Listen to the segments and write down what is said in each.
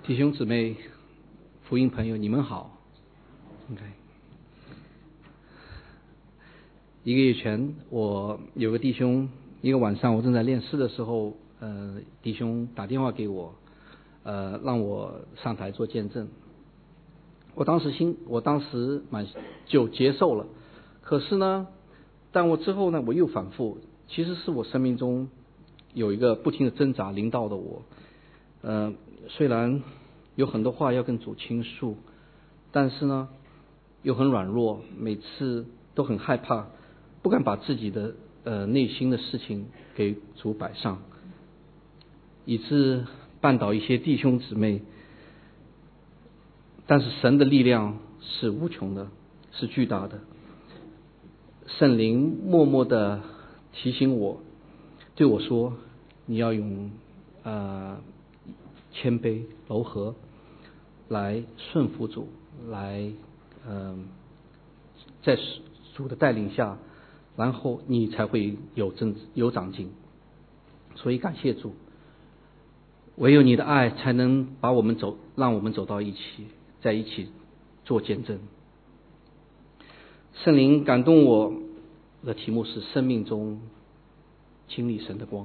弟兄姊妹、福音朋友，你们好。OK， 一个月前，我有个弟兄，一个晚上我正在练诗的时候，弟兄打电话给我，让我上台做见证。我当时就接受了，可是呢，但我之后呢，我又反复，其实是我生命中有一个不停的挣扎临到的我，虽然有很多话要跟主倾诉，但是呢，又很软弱，每次都很害怕，不敢把自己的内心的事情给主摆上，以致绊倒一些弟兄姊妹。但是神的力量是无穷的，是巨大的。圣灵默默的提醒我，对我说：“你要用谦卑柔和来顺服主，来在主的带领下，然后你才会有长进。”所以感谢主，唯有你的爱才能让我们走到一起，在一起做见证。圣灵感动我的题目是生命中经历神的光。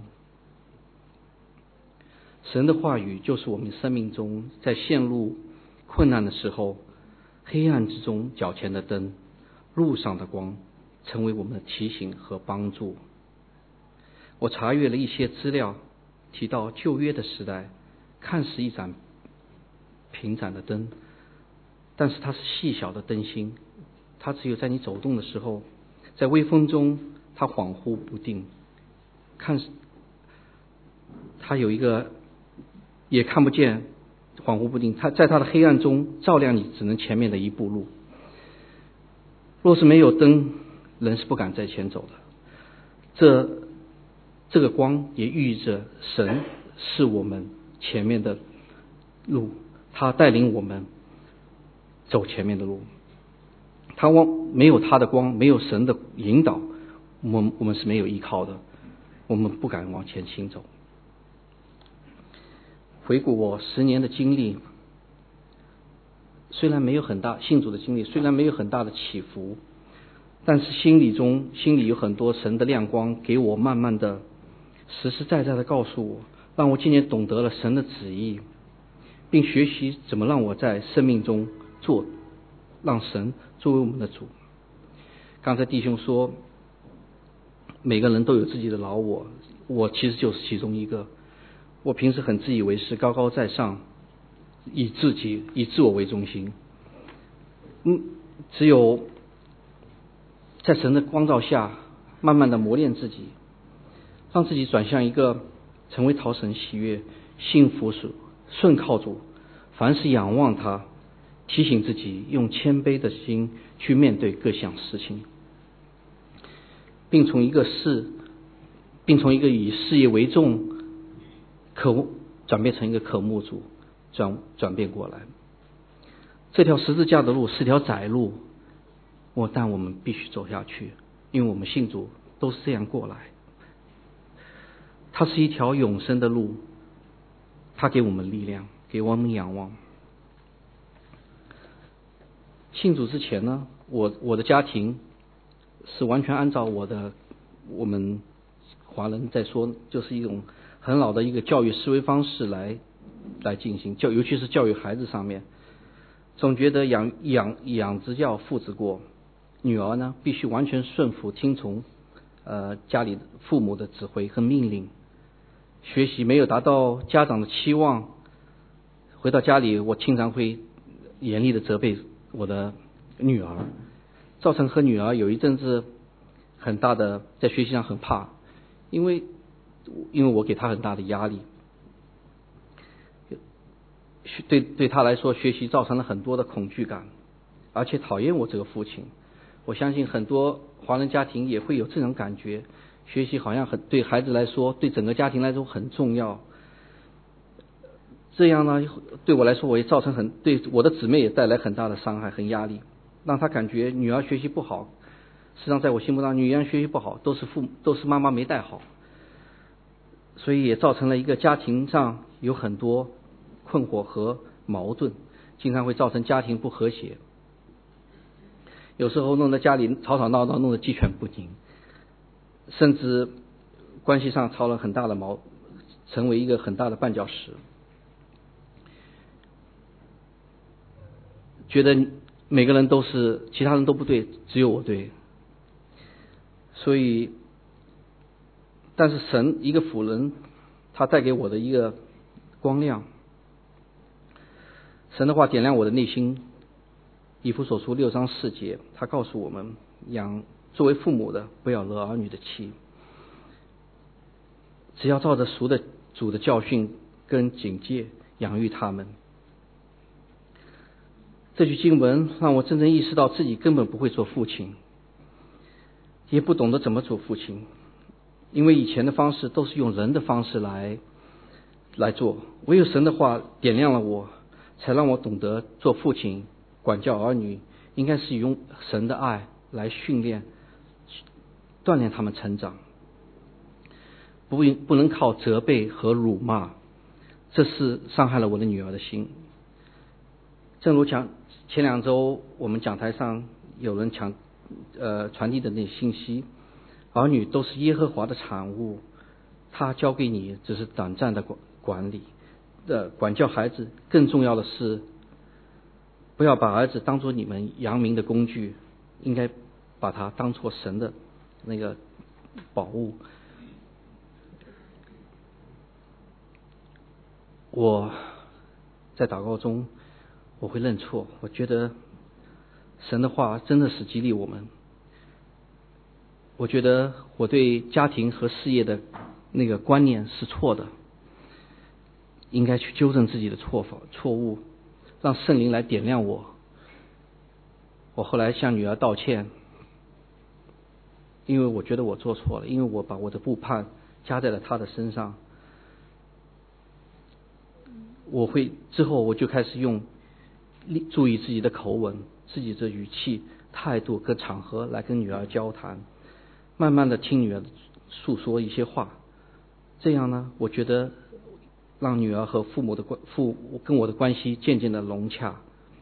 神的话语就是我们生命中在陷入困难的时候，黑暗之中脚前的灯，路上的光，成为我们的提醒和帮助。我查阅了一些资料，提到旧约的时代看似一盏平展的灯，但是它是细小的灯芯，它只有在你走动的时候，在微风中它恍惚不定，它有一个也看不见，恍惚不定，它在它的黑暗中照亮你只能前面的一步路。若是没有灯，人是不敢在前走的。这个光也寓意着神是我们前面的路，他带领我们走前面的路。没有他的光，没有神的引导，我们是没有依靠的，我们不敢往前行走。回顾我10年的经历，虽然没有很大信主的经历，虽然没有很大的起伏，但是心里有很多神的亮光，给我慢慢的实实在在的告诉我，让我今年懂得了神的旨意，并学习怎么让我在生命中让神作为我们的主。刚才弟兄说每个人都有自己的老我其实就是其中一个。我平时很自以为是，高高在上，以自我为中心。只有在神的光照下，慢慢的磨练自己，让自己转向一个成为讨神喜悦、信服主、顺靠主，凡事仰望他，提醒自己用谦卑的心去面对各项事情，并从一个以事业为重转变成一个渴慕主，转变过来。这条十字架的路是条窄路，但我们必须走下去，因为我们信主都是这样过来。它是一条永生的路，它给我们力量，给我们仰望。信主之前呢，我的家庭是完全按照我们华人在说，就是一种很老的一个教育思维方式来进行尤其是教育孩子上面，总觉得养之教父之过，女儿呢必须完全顺服听从家里父母的指挥和命令，学习没有达到家长的期望，回到家里我经常会严厉的责备我的女儿，造成和女儿有一阵子很大的在学习上很怕，因为我给她很大的压力，对她来说学习造成了很多的恐惧感，而且讨厌我这个父亲。我相信很多华人家庭也会有这种感觉，学习好像对孩子来说，对整个家庭来说很重要。这样呢，对我来说我也造成对我的姊妹也带来很大的伤害和压力，让她感觉女儿学习不好。实际上在我心目中，女儿学习不好都是妈妈没带好，所以也造成了一个家庭上有很多困惑和矛盾，经常会造成家庭不和谐，有时候弄得家里吵吵闹闹，弄得鸡犬不宁，甚至关系上吵了很大的成为一个很大的绊脚石。觉得每个人都是，其他人都不对，只有我对。所以，但是神一个辅人，他带给我的一个光亮，神的话点亮我的内心。以弗所书6章4节，他告诉我们，作为父母的不要惹儿女的气，只要照着主的教训跟警戒养育他们。这句经文让我真正意识到自己根本不会做父亲，也不懂得怎么做父亲，因为以前的方式都是用人的方式来做，唯有神的话点亮了我，才让我懂得做父亲管教儿女应该是用神的爱来训练锻炼他们成长，不能靠责备和辱骂，这是伤害了我的女儿的心。正如前2周我们讲台上有人传递的那信息，儿女都是耶和华的产物，他交给你只是短暂的管教孩子，更重要的是不要把儿子当作你们扬名的工具，应该把他当作神的那个宝物。我在祷告中我会认错，我觉得神的话真的是激励我们。我觉得我对家庭和事业的那个观念是错的，应该去纠正自己的错误，让圣灵来点亮我。我后来向女儿道歉，因为我觉得我做错了，因为我把我的误判加在了她的身上。之后我就开始注意自己的口吻、自己的语气、态度跟场合来跟女儿交谈，慢慢的听女儿诉说一些话，这样呢，我觉得让女儿和跟我的关系渐渐的融洽，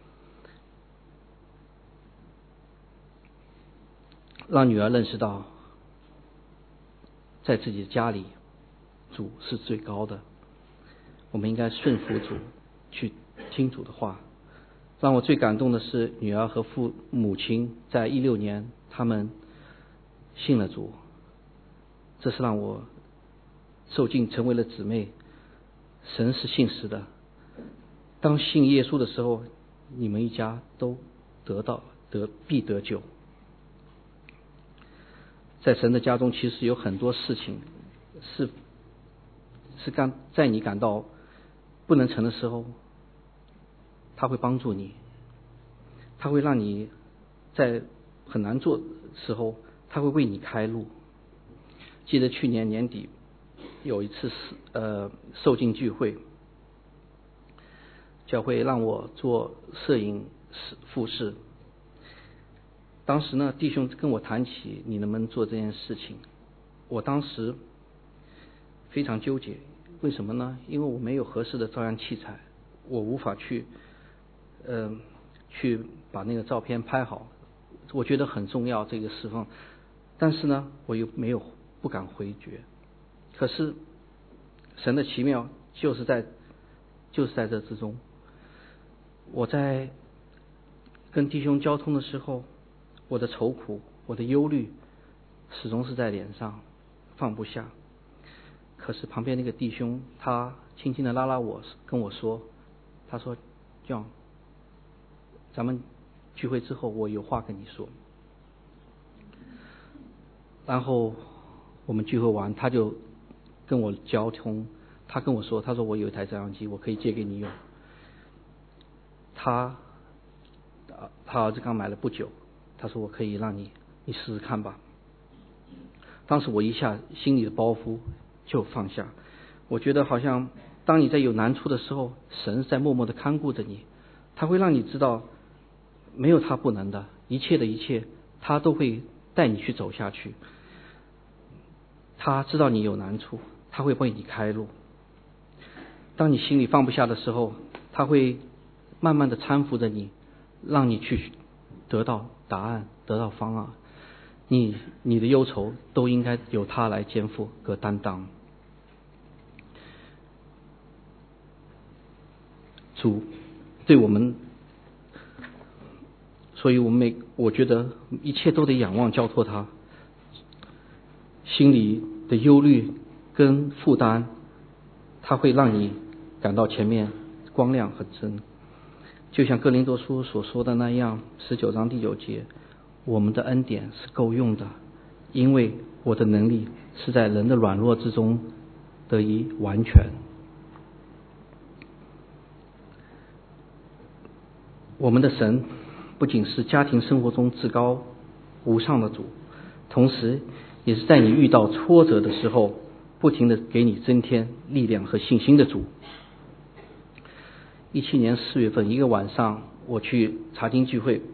让女儿认识到在自己的家里主是最高的，我们应该顺服主，去听主的话。让我最感动的是女儿和母亲在2016年他们信了主，这是让我受尽成为了姊妹。神是信实的，当信耶稣的时候，你们一家都必得救。在神的家中，其实有很多事情是在你感到不能成的时候，他会帮助你，他会让你在很难做的时候，他会为你开路。记得去年年底有一次受浸聚会，教会让我做摄影副事。当时呢，弟兄跟我谈起你能不能做这件事情，我当时非常纠结。为什么呢？因为我没有合适的照相器材，我无法去把那个照片拍好。我觉得很重要这个侍奉，但是呢，我又不敢回绝。可是神的奇妙就是在这之中。我在跟弟兄交通的时候，我的愁苦，我的忧虑始终是在脸上放不下。可是旁边那个弟兄他轻轻的拉拉我，跟我说，他说 John， 咱们聚会之后我有话跟你说。然后我们聚会完，他就跟我交通，他跟我说，他说我有一台照相机，我可以借给你用。他儿子刚买了不久，他说我可以让你试试看吧。当时我一下心里的包袱就放下，我觉得好像当你在有难处的时候，神在默默的看顾着你，他会让你知道没有他不能的，一切他都会带你去走下去。他知道你有难处，他会为你开路。当你心里放不下的时候，他会慢慢的搀扶着你，让你去得到答案，得到方案。你的忧愁都应该由他来肩负和担当。主对我们，所以我觉得一切都得仰望交托他。心里的忧虑跟负担，他会让你感到前面光亮很深。就像哥林多书所说的那样，19章第9节，我们的恩典是够用的，因为我的能力是在人的软弱之中得以完全。我们的神不仅是家庭生活中至高无上的主，同时也是在你遇到挫折的时候不停的给你增添力量和信心的主。17年4月份一个晚上，我去查经聚会，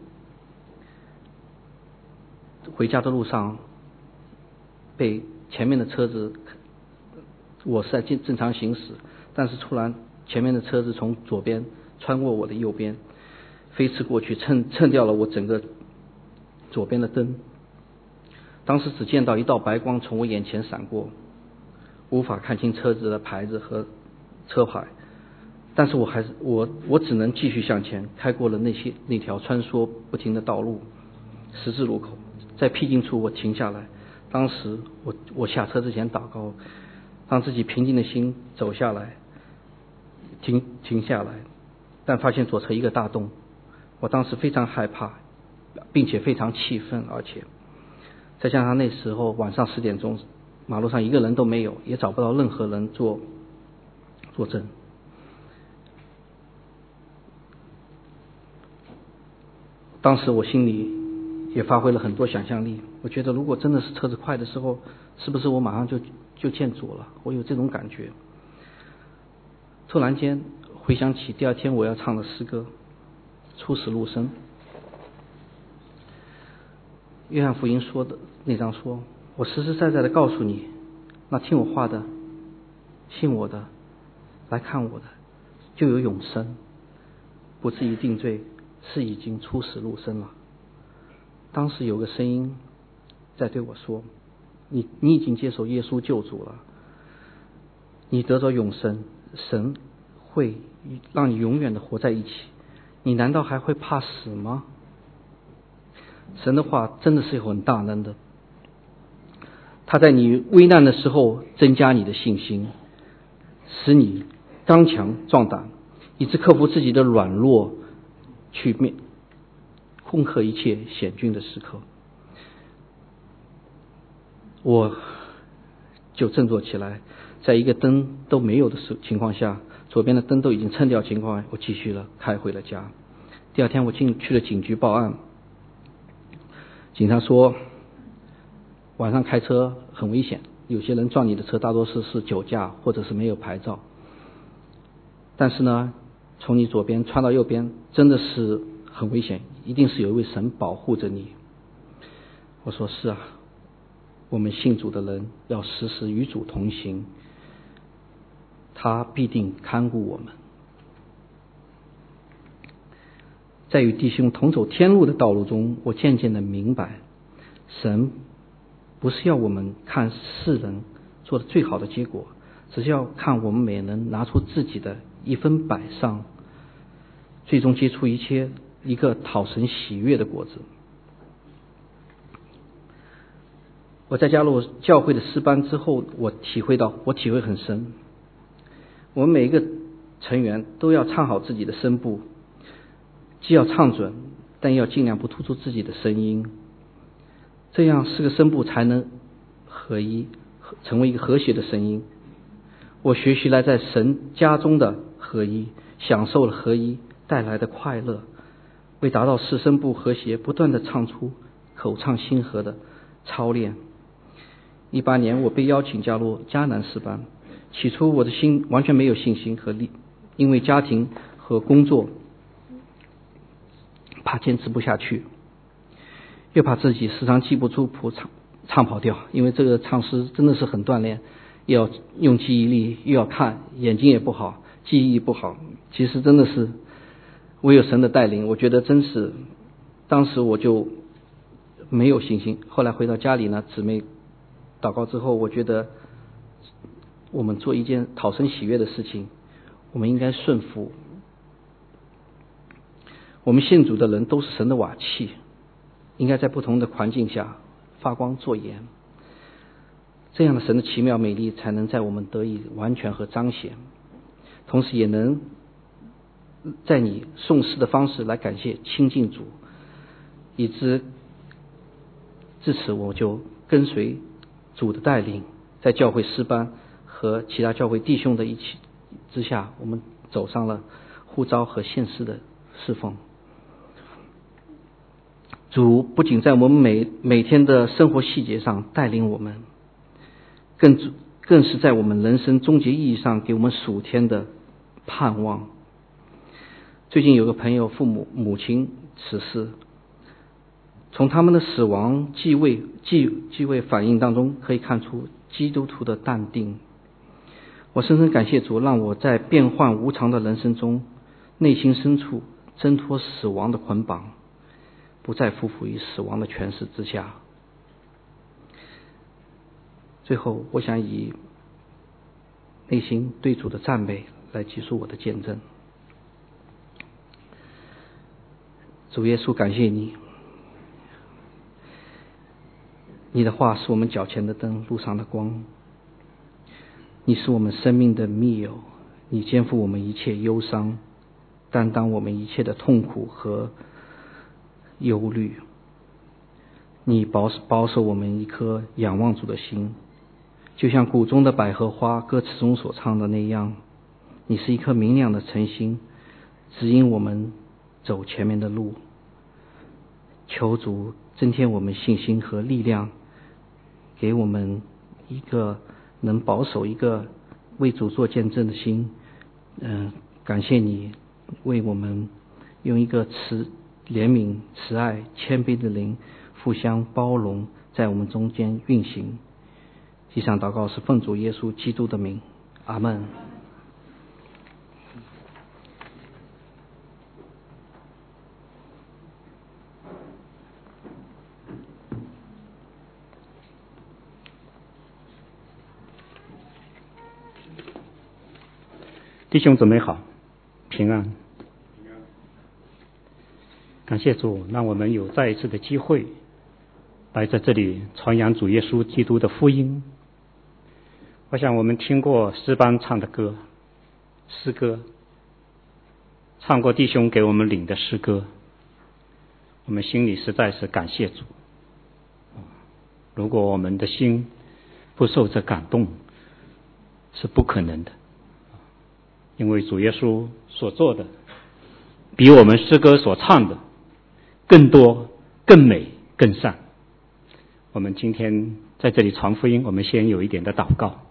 回家的路上被前面的车子，我是在正常行驶，但是突然前面的车子从左边穿过我的右边，飞驰过去，蹭掉了我整个左边的灯。当时只见到一道白光从我眼前闪过，无法看清车子的牌子和车牌，但是我只能继续向前，开过了那条穿梭不停的道路，十字路口，在僻静处我停下来。当时我下车之前祷告，让自己平静的心走下来，停下来，但发现左侧一个大洞。我当时非常害怕，并且非常气愤，而且再加上那时候晚上10点钟，马路上一个人都没有，也找不到任何人作证。当时我心里也发挥了很多想象力，我觉得如果真的是车子快的时候，是不是我马上就见主了？我有这种感觉。突然间回想起第二天我要唱的诗歌出死入生。约翰福音说的那章说，我实实在在的告诉你，那听我话的，信我的，来看我的，就有永生，不至于定罪，是已经出死入生了。当时有个声音在对我说，你已经接受耶稣救主了，你得着永生，神会让你永远的活在一起，你难道还会怕死吗？神的话真的是有很大能的，他在你危难的时候增加你的信心，使你刚强壮胆，以致克服自己的软弱，去攻克一切险峻的时刻。我就振作起来，在一个灯都没有的情况下，左边的灯都已经蹭掉情况下，我继续开回了家。第二天我去了警局报案，警察说晚上开车很危险，有些人撞你的车大多是酒驾或者是没有牌照，但是呢从你左边穿到右边真的是很危险，一定是有一位神保护着你。我说是啊，我们信主的人要时时与主同行，他必定看顾我们。在与弟兄同走天路的道路中，我渐渐的明白，神不是要我们看世人做的最好的结果，只是要看我们每人拿出自己的1分100上，最终结出一个讨神喜悦的果子。我在加入教会的诗班之后，我体会很深，我们每一个成员都要唱好自己的声部，既要唱准，但要尽量不突出自己的声音，这样4个声部才能合一，成为一个和谐的声音。我学习了在神家中的合一，享受了合一带来的快乐，为达到4声部和谐，不断的唱出口唱心和的操练。18年我被邀请加入迦南诗班，起初我的心完全没有信心和力，因为家庭和工作，怕坚持不下去，又怕自己时常记不住谱唱跑调，因为这个唱诗真的是很锻炼，又要用记忆力，又要看，眼睛也不好，记忆不好，其实真的是唯有神的带领，我觉得真是，当时我就没有信心。后来回到家里呢，姊妹祷告之后，我觉得我们做一件讨神喜悦的事情，我们应该顺服。我们信主的人都是神的瓦器，应该在不同的环境下发光作盐，这样的神的奇妙美丽才能在我们得以完全和彰显，同时也能在你颂诗的方式来感谢亲近主，以致至此我就跟随主的带领，在教会诗班和其他教会弟兄的一起之下，我们走上了呼召和献诗的侍奉。主不仅在我们每天的生活细节上带领我们，更是在我们人生终极意义上给我们属天的盼望。最近有个朋友母亲辞世，从他们的死亡继位反应当中可以看出基督徒的淡定。我深深感谢主，让我在变幻无常的人生中，内心深处挣脱死亡的捆绑，不再匍匐于死亡的权势之下。最后，我想以内心对主的赞美来结束我的见证。主耶稣，感谢你，你的话是我们脚前的灯，路上的光。你是我们生命的密友，你肩负我们一切忧伤，担当我们一切的痛苦和忧虑。你保守我们一颗仰望主的心，就像谷中的百合花歌词中所唱的那样，你是一颗明亮的晨星，指引我们走前面的路。求主增添我们信心和力量，给我们一个能保守一个为主做见证的心。感谢你为我们用一个怜悯、慈爱、谦卑的灵互相包容，在我们中间运行。以上祷告是奉主耶稣基督的名，阿们。 弟兄姊妹好，平安。感谢主，让我们有再一次的机会来在这里传扬主耶稣基督的福音。我想我们听过诗班唱的歌，诗歌，唱过弟兄给我们领的诗歌，我们心里实在是感谢主。如果我们的心不受这感动，是不可能的。因为主耶稣所做的比我们诗歌所唱的更多、更美、更善。我们今天在这里传福音，我们先有一点的祷告。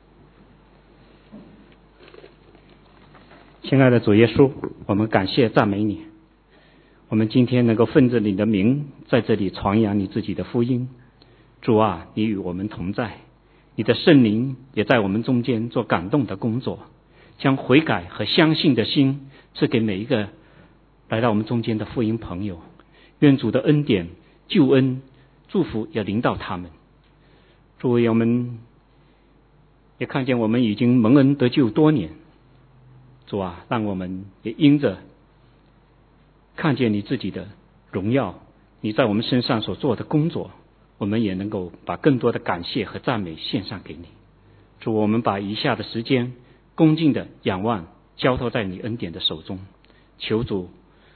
亲爱的主耶稣，我们感谢赞美你，我们今天能够奉着你的名在这里传扬你自己的福音。主啊，你与我们同在，你的圣灵也在我们中间做感动的工作，将悔改和相信的心赐给每一个来到我们中间的福音朋友。愿主的恩典、救恩、祝福也临到他们。诸位，我们也看见我们已经蒙恩得救多年，主啊，让我们也因着看见你自己的荣耀，你在我们身上所做的工作，我们也能够把更多的感谢和赞美献上给你。主，我们把以下的时间恭敬的仰望交托在你恩典的手中，求主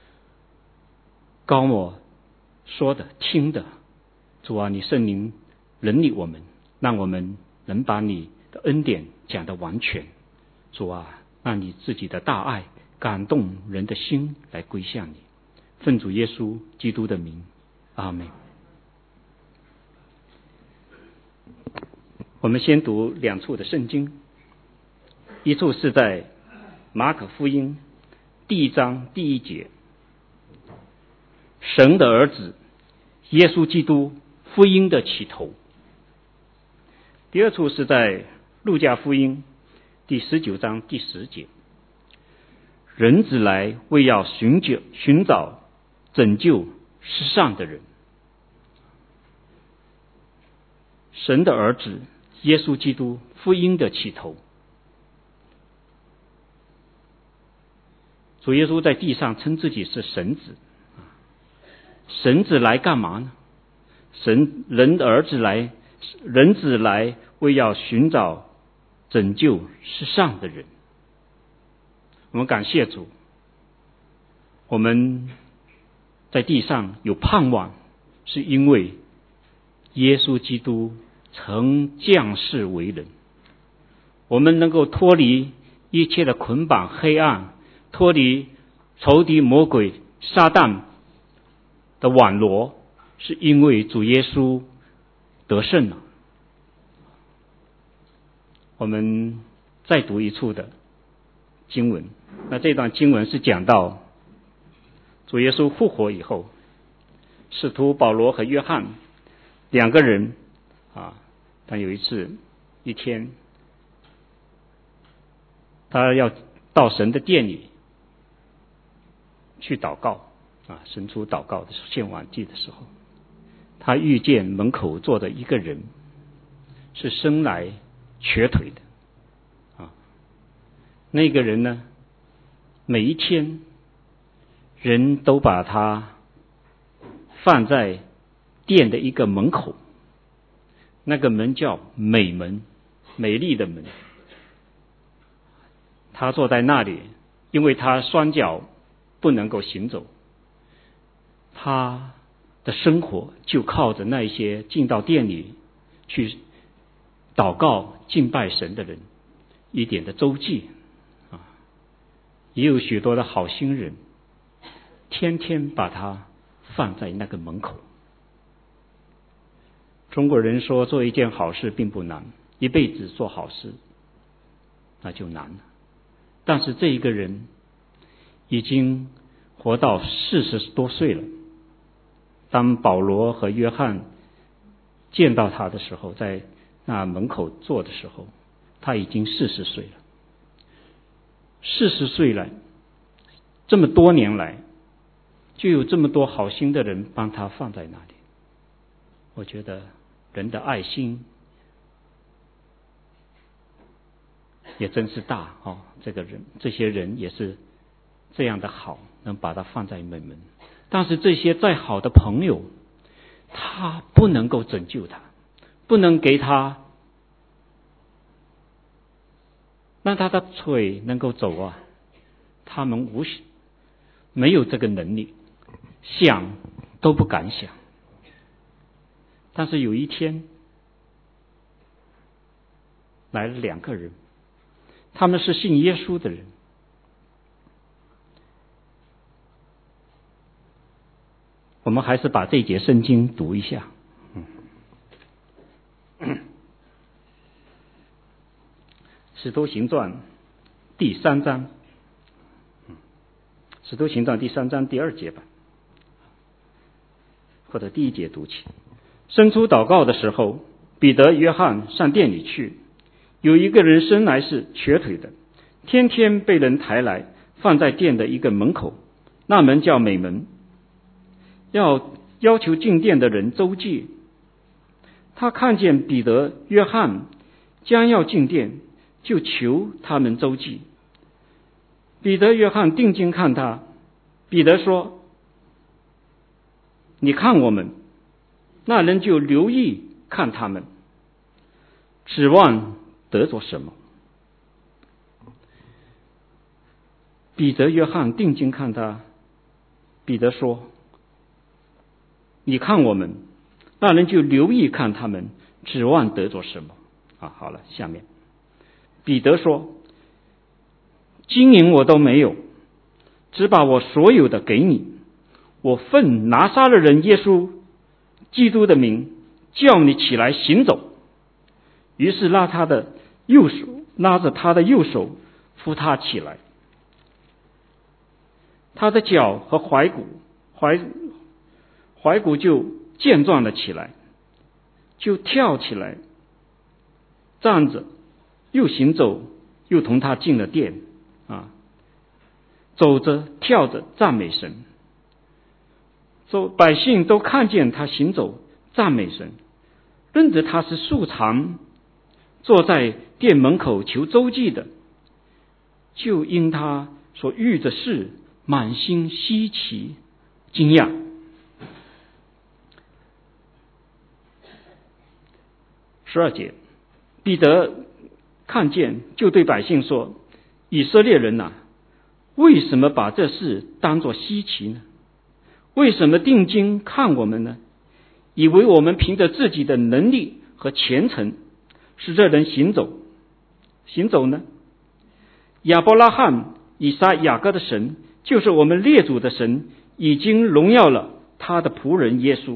高我说的听的，主啊，你圣灵能力我们，让我们能把你的恩典讲得完全。主啊，让你自己的大爱感动人的心来归向你。奉主耶稣基督的名，阿们。我们先读两处的圣经，一处是在马可福音第1章第1节，神的儿子耶稣基督福音的起头。第二处是在路加福音第19章第10节， 人子来为要寻找拯救世上的人。神的儿子耶稣基督福音的起头，主耶稣在地上称自己是神子。神子来干嘛呢？人子来为要寻找拯救世上的人。我们感谢主，我们在地上有盼望，是因为耶稣基督曾降世为人，我们能够脱离一切的捆绑黑暗，脱离仇敌魔鬼撒旦的网罗，是因为主耶稣得胜了。我们再读一处的经文，那这段经文是讲到主耶稣复活以后，使徒保罗和约翰两个人但有一天他要到神的殿里去祷告神出祷告的献晚祭的时候，他遇见门口坐的一个人，是生来瘸腿的那个人呢，每一天人都把他放在殿的一个门口，那个门叫美门，美丽的门。他坐在那里，因为他双脚不能够行走，他的生活就靠着那些进到殿里去祷告敬拜神的人一点的周济也有许多的好心人天天把他放在那个门口。中国人说做一件好事并不难，一辈子做好事那就难了。但是这一个人已经活到40多岁了，当保罗和约翰见到他的时候，在那门口坐的时候，他已经40岁了。40岁了，这么多年来就有这么多好心的人帮他放在那里。我觉得人的爱心也真是大这些人也是这样的好，能把他放在美门。但是这些再好的朋友，他不能够拯救他，不能给他让他的腿能够走他们没有这个能力，想都不敢想。但是有一天来了2个人，他们是信耶稣的人。我们还是把这节圣经读一下。使徒行传第3章，使徒行传第3章第2节吧，或者第1节读起。生出祷告的时候，彼得、约翰上殿里去，有一个人生来是瘸腿的，天天被人抬来放在殿的一个门口，那门叫美门，要求进殿的人周济。他看见彼得、约翰将要进殿，就求他们周济。彼得、约翰定睛看他，彼得说：“你看我们。”那人就留意看他们，指望得着什么。彼得、约翰定睛看他，彼得说：“你看我们。”那人就留意看他们，指望得着什么。好了，下面彼得说：“金银我都没有，只把我所有的给你。我奉拿撒勒人耶稣基督的名，叫你起来行走。”于是拉着他的右手扶他起来，他的脚和踝骨就健壮了起来，就跳起来，站着，又行走，又同他进了殿。 走着跳着赞美神。百姓都看见他行走赞美神，认得他是素常坐在殿门口求周济的，就因他所遇的事满心稀奇惊讶。12节，彼得看见，就对百姓说：以色列人啊，为什么把这事当作稀奇呢？为什么定睛看我们呢？以为我们凭着自己的能力和虔诚使这人行走呢？亚伯拉罕、以撒、雅各的神，就是我们列祖的神，已经荣耀了他的仆人耶稣。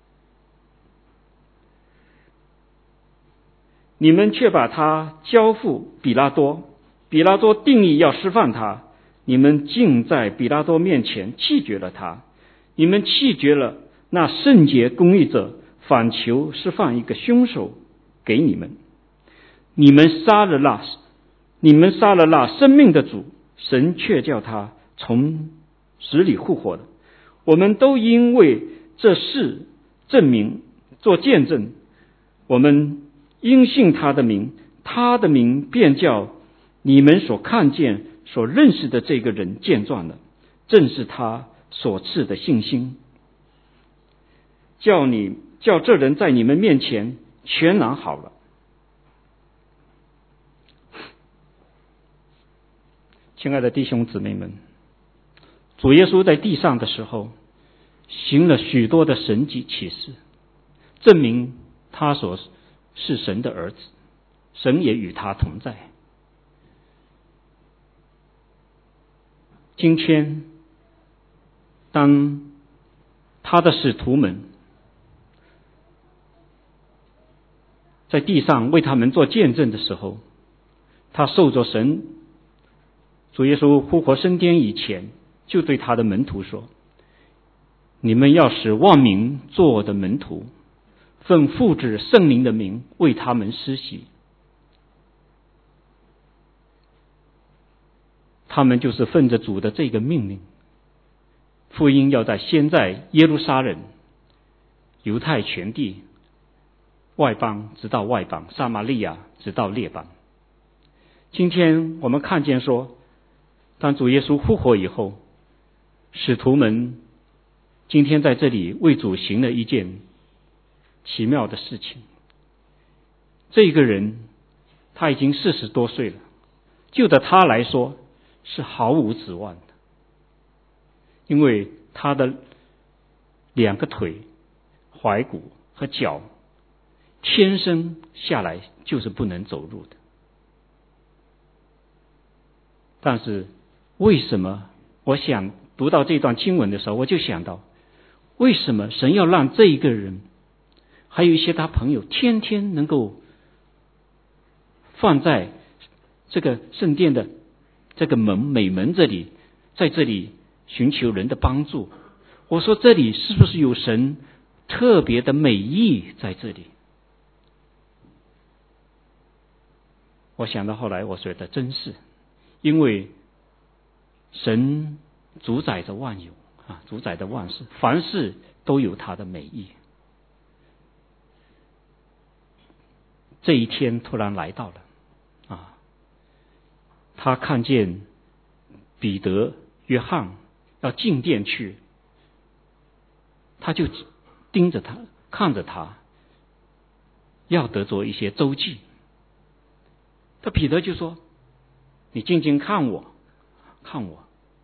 你们却把他交付比拉多，比拉多定义要释放他，你们竟在比拉多面前弃绝了他。你们弃绝了那圣洁公义者，反求释放一个凶手给你们。你们杀了那生命的主，神却叫他从死里复活的。我们都因为这事证明做见证，我们因信他的名，他的名便叫你们所看见所认识的这个人见状了，正是他所赐的信心，叫这人在你们面前全然好了。亲爱的弟兄姊妹们，主耶稣在地上的时候行了许多的神迹奇事，证明他是神的儿子，神也与他同在。今天当他的使徒们在地上为他们做见证的时候，他受着神主耶稣复活升天以前，就对他的门徒说：你们要使万民做我的门徒，奉父子圣灵的名为他们施洗。他们就是奉着主的这个命令，福音要先在耶路撒冷、犹太全地、外邦直到外邦，撒玛利亚直到列邦。今天我们看见说，当主耶稣复活以后，使徒们今天在这里为主行了一件奇妙的事情。这个人他已经40多岁了，就着他来说是毫无指望的，因为他的2个腿、踝骨和脚天生下来就是不能走路的。但是为什么我想读到这段经文的时候，我就想到，为什么神要让这一个人还有一些他朋友天天能够放在这个圣殿的这个美门这里，在这里寻求人的帮助？我说这里是不是有神特别的美意在这里？我想到后来我觉得真是，因为神主宰着万有啊，主宰着万事，凡事都有他的美意。这一天突然来到了啊，他看见彼得、约翰要进殿去，他就盯着他，看着他，要得着一些周济。他彼得就说：你静静看我，看我。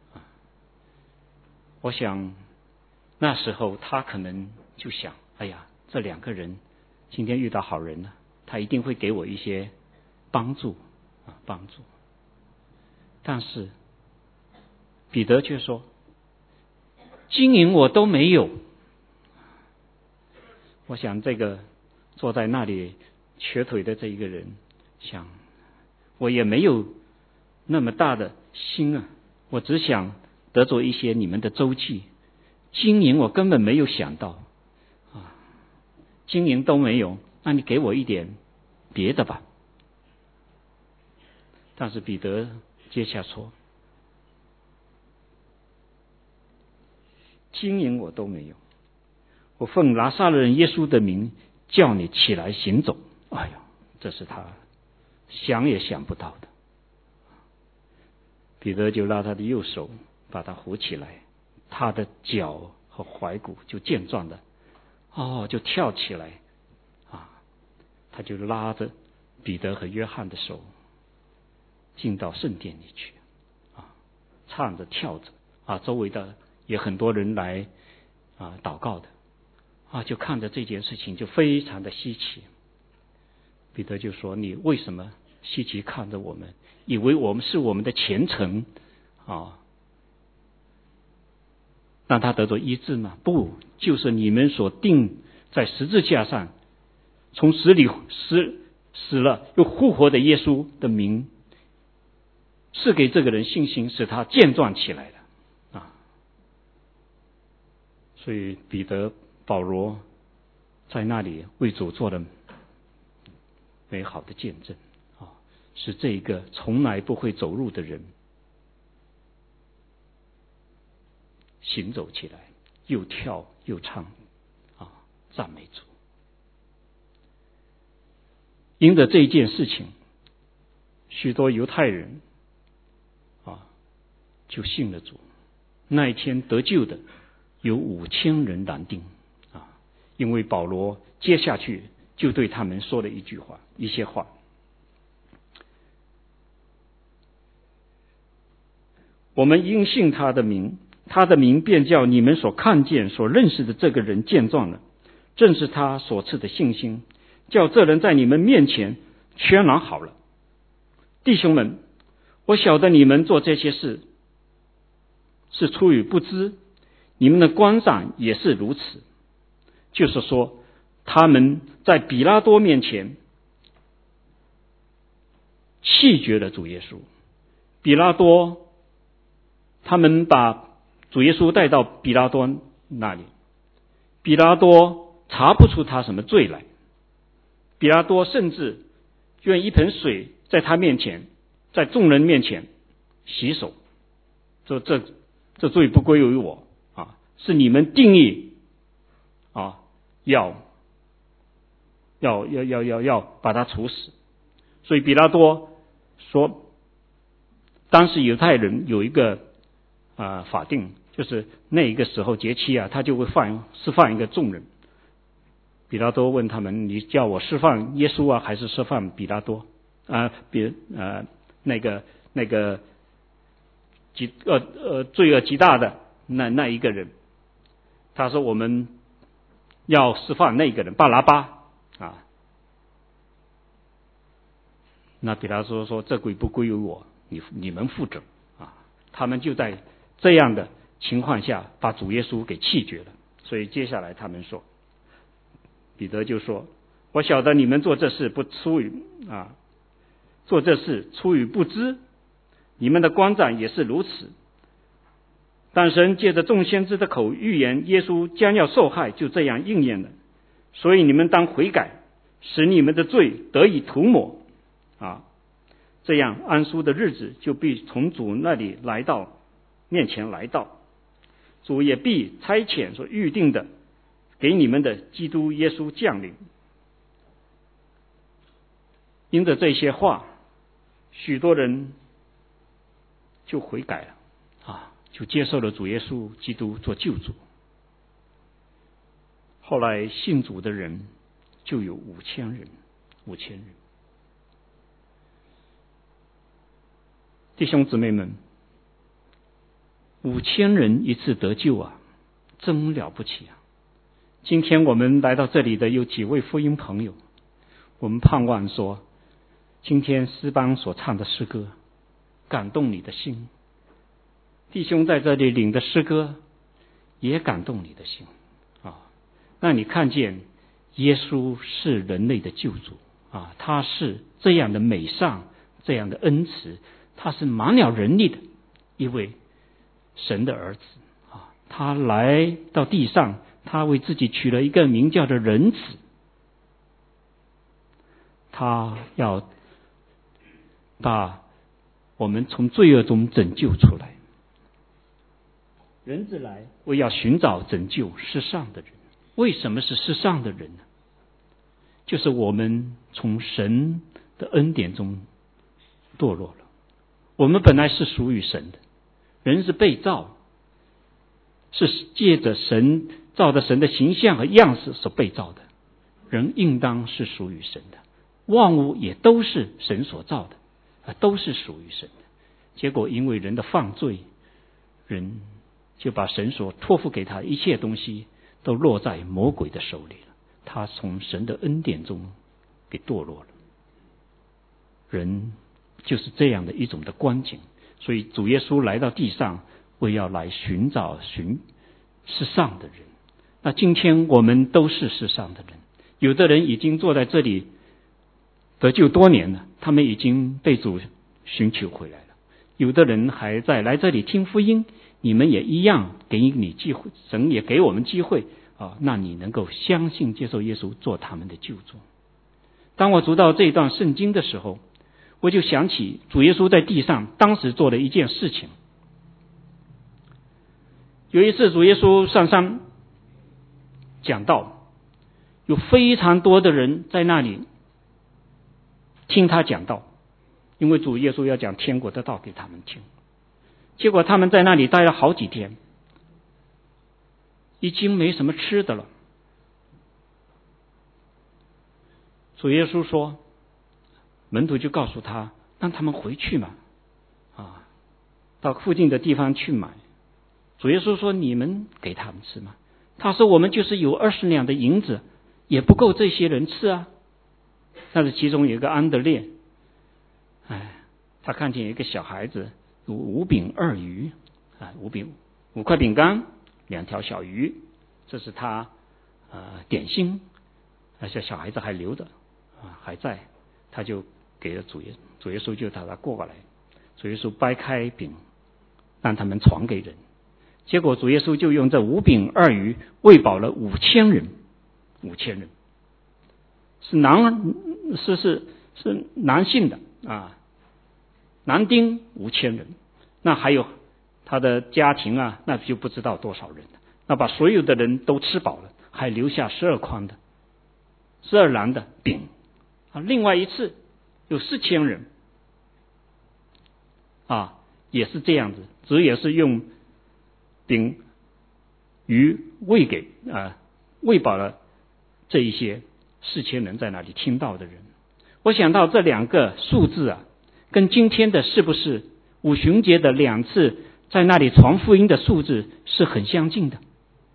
我想那时候他可能就想，哎呀，这2个人今天遇到好人了，他一定会给我一些帮助。但是彼得却说：金银我都没有。我想这个坐在那里瘸腿的这一个人想，我也没有那么大的心啊，我只想得着一些你们的周济，金银我根本没有想到啊，金银都没有，那你给我一点别的吧。但是彼得接下说： 金银我都没有，我奉拿撒勒人耶稣的名叫你起来行走。哎呀，这是他想也想不到的。彼得就拉他的右手把他扶起来，他的脚和踝骨就健壮的就跳起来他就拉着彼得和约翰的手进到圣殿里去唱着跳着周围的也很多人来祷告的就看着这件事情就非常的稀奇。彼得就说，你为什么稀奇看着我们，以为我们是我们的虔诚让他得着医治吗？不，就是你们所钉在十字架上从死里死了又复活的耶稣的名，是给这个人信心，使他健壮起来的所以彼得保罗在那里为主做了美好的见证使这一个从来不会走路的人行走起来，又跳又唱赞美主。因着这一件事情，许多犹太人就信了主。那一天得救的有5000人难定因为保罗接下去就对他们说了一些话。我们因信他的名，他的名便叫你们所看见所认识的这个人健壮了，正是他所赐的信心，叫这人在你们面前全然好了。弟兄们，我晓得你们做这些事是出于不知，你们的官长也是如此。就是说，他们在比拉多面前弃绝了主耶稣。比拉多他们把主耶稣带到比拉多那里，比拉多查不出他什么罪来，比拉多甚至用一盆水在他面前，在众人面前洗手，这罪不归于我是你们定义要把他处死。所以比拉多说，当时犹太人有一个法定，就是那一个时候节期他就会释放一个众人。比拉多问他们，你叫我释放耶稣还是释放比拉多那个罪恶极大的那一个人？他说我们要释放那个人巴拉巴那比拉多说，这鬼不归于我，你们负责他们就在这样的情况下把主耶稣给弃绝了。所以接下来他们说，彼得就说，我晓得你们做这事做这事出于不知，你们的官长也是如此。但神借着众先知的口预言耶稣将要受害，就这样应验了。所以你们当悔改，使你们的罪得以涂抹这样安舒的日子就必从主那里面前来到，主也必差遣所预定的给你们的基督耶稣降临。因着这些话，许多人就悔改了就接受了主耶稣基督做救主。后来信主的人就有5000人。弟兄姊妹们，5000人一次得救真了不起今天我们来到这里的有几位福音朋友，我们盼望说，今天诗班所唱的诗歌感动你的心，弟兄在这里领的诗歌也感动你的心让你看见耶稣是人类的救主他是这样的美善，这样的恩慈，他是满了仁义的一位神的儿子他来到地上，他为自己取了一个名叫的人子，他要把我们从罪恶中拯救出来。 人子来为要寻找拯救世上的人。为什么是世上的人呢？就是我们从神的恩典中堕落了。我们本来是属于神的，人是被造，是借着神造的神的形象和样式所被造的，人应当是属于神的，万物也都是神所造的，都是属于神的。结果因为人的犯罪，人就把神所托付给他一切东西都落在魔鬼的手里了，他从神的恩典中给堕落了。人就是这样的一种的光景，所以主耶稣来到地上，为要来寻找世上的人。那今天我们都是世上的人，有的人已经坐在这里得救多年了，他们已经被主寻求回来了。有的人还在来这里听福音，你们也一样，给你机会，神也给我们机会啊，那你能够相信接受耶稣做他们的救主。当我读到这一段圣经的时候，我就想起主耶稣在地上当时做的一件事情。有一次主耶稣上山讲道，有非常多的人在那里听他讲道，因为主耶稣要讲天国的道给他们听。结果他们在那里待了好几天，已经没什么吃的了。主耶稣说，门徒就告诉他，让他们回去嘛，到附近的地方去买。主耶稣说，你们给他们吃吗？他说，我们就是有20两的银子，也不够这些人吃啊。但是其中有一个安德烈，他看见一个小孩子有5饼2鱼，5块饼干2条小鱼，这是他点心，而且小孩子还留着还在，他就给了主耶稣就叫他过来，主耶稣掰开饼让他们传给人。结果主耶稣就用这5饼2鱼喂饱了5000人，5000人是男性的男丁5000人，那还有他的家庭那就不知道多少人了。那把所有的人都吃饱了，还留下12篮的饼另外一次有4000人也是这样子，主也是用饼鱼喂饱了这一些4000人在那里听到的人。我想到这2个数字跟今天的是不是五旬节的2次在那里传福音的数字是很相近的，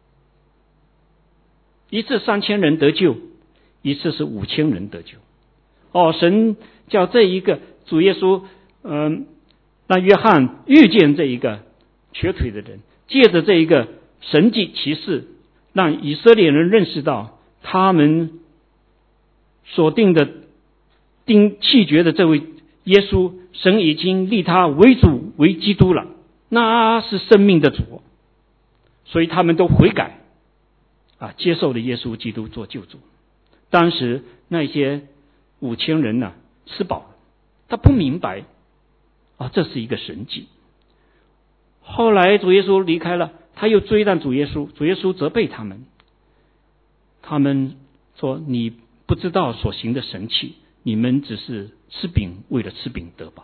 一次3000人得救，一次是5000人得救。神叫这一个主耶稣让约翰遇见这一个瘸腿的人，借着这一个神迹奇事，让以色列人认识到他们所定的弃绝的这位耶稣，神已经立他为主为基督了，那是生命的主，所以他们都悔改接受了耶稣基督做救主。当时那些5000人吃饱了，他不明白这是一个神迹。后来主耶稣离开了，他又追赶主耶稣，主耶稣责备他们，他们说，你不知道所行的神迹，你们只是吃饼，为了吃饼得饱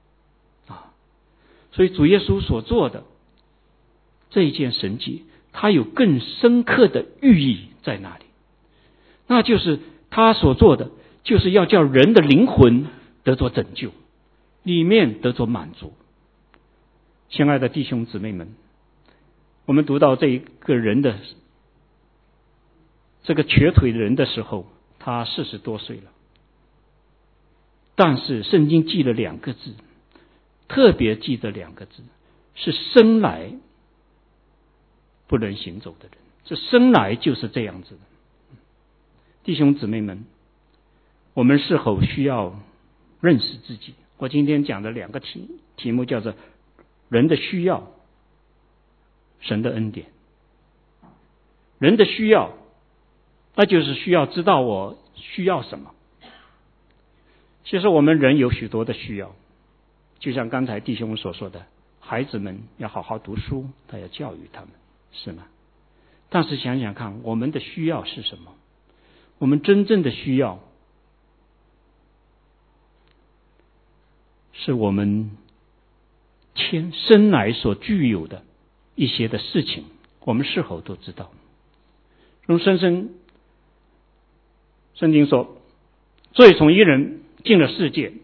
所以主耶稣所做的这一件神迹，他有更深刻的寓意在那里，那就是他所做的就是要叫人的灵魂得着拯救，里面得着满足。亲爱的弟兄姊妹们，我们读到这一个人的这个瘸腿的人的时候，他40多岁了，但是圣经记了2个字，特别记得2个字，是生来不能行走的人，这生来就是这样子的。弟兄姊妹们，我们是否需要认识自己？我今天讲的2个题目叫做人的需要，神的恩典。人的需要，那就是需要知道我需要什么。其实我们人有许多的需要，就像刚才弟兄所说的孩子们要好好读书，他要教育他们，是吗？但是想想看，我们的需要是什么？我们真正的需要是我们生来所具有的一些的事情，我们是否都知道？从圣经说，罪从一人进了世界，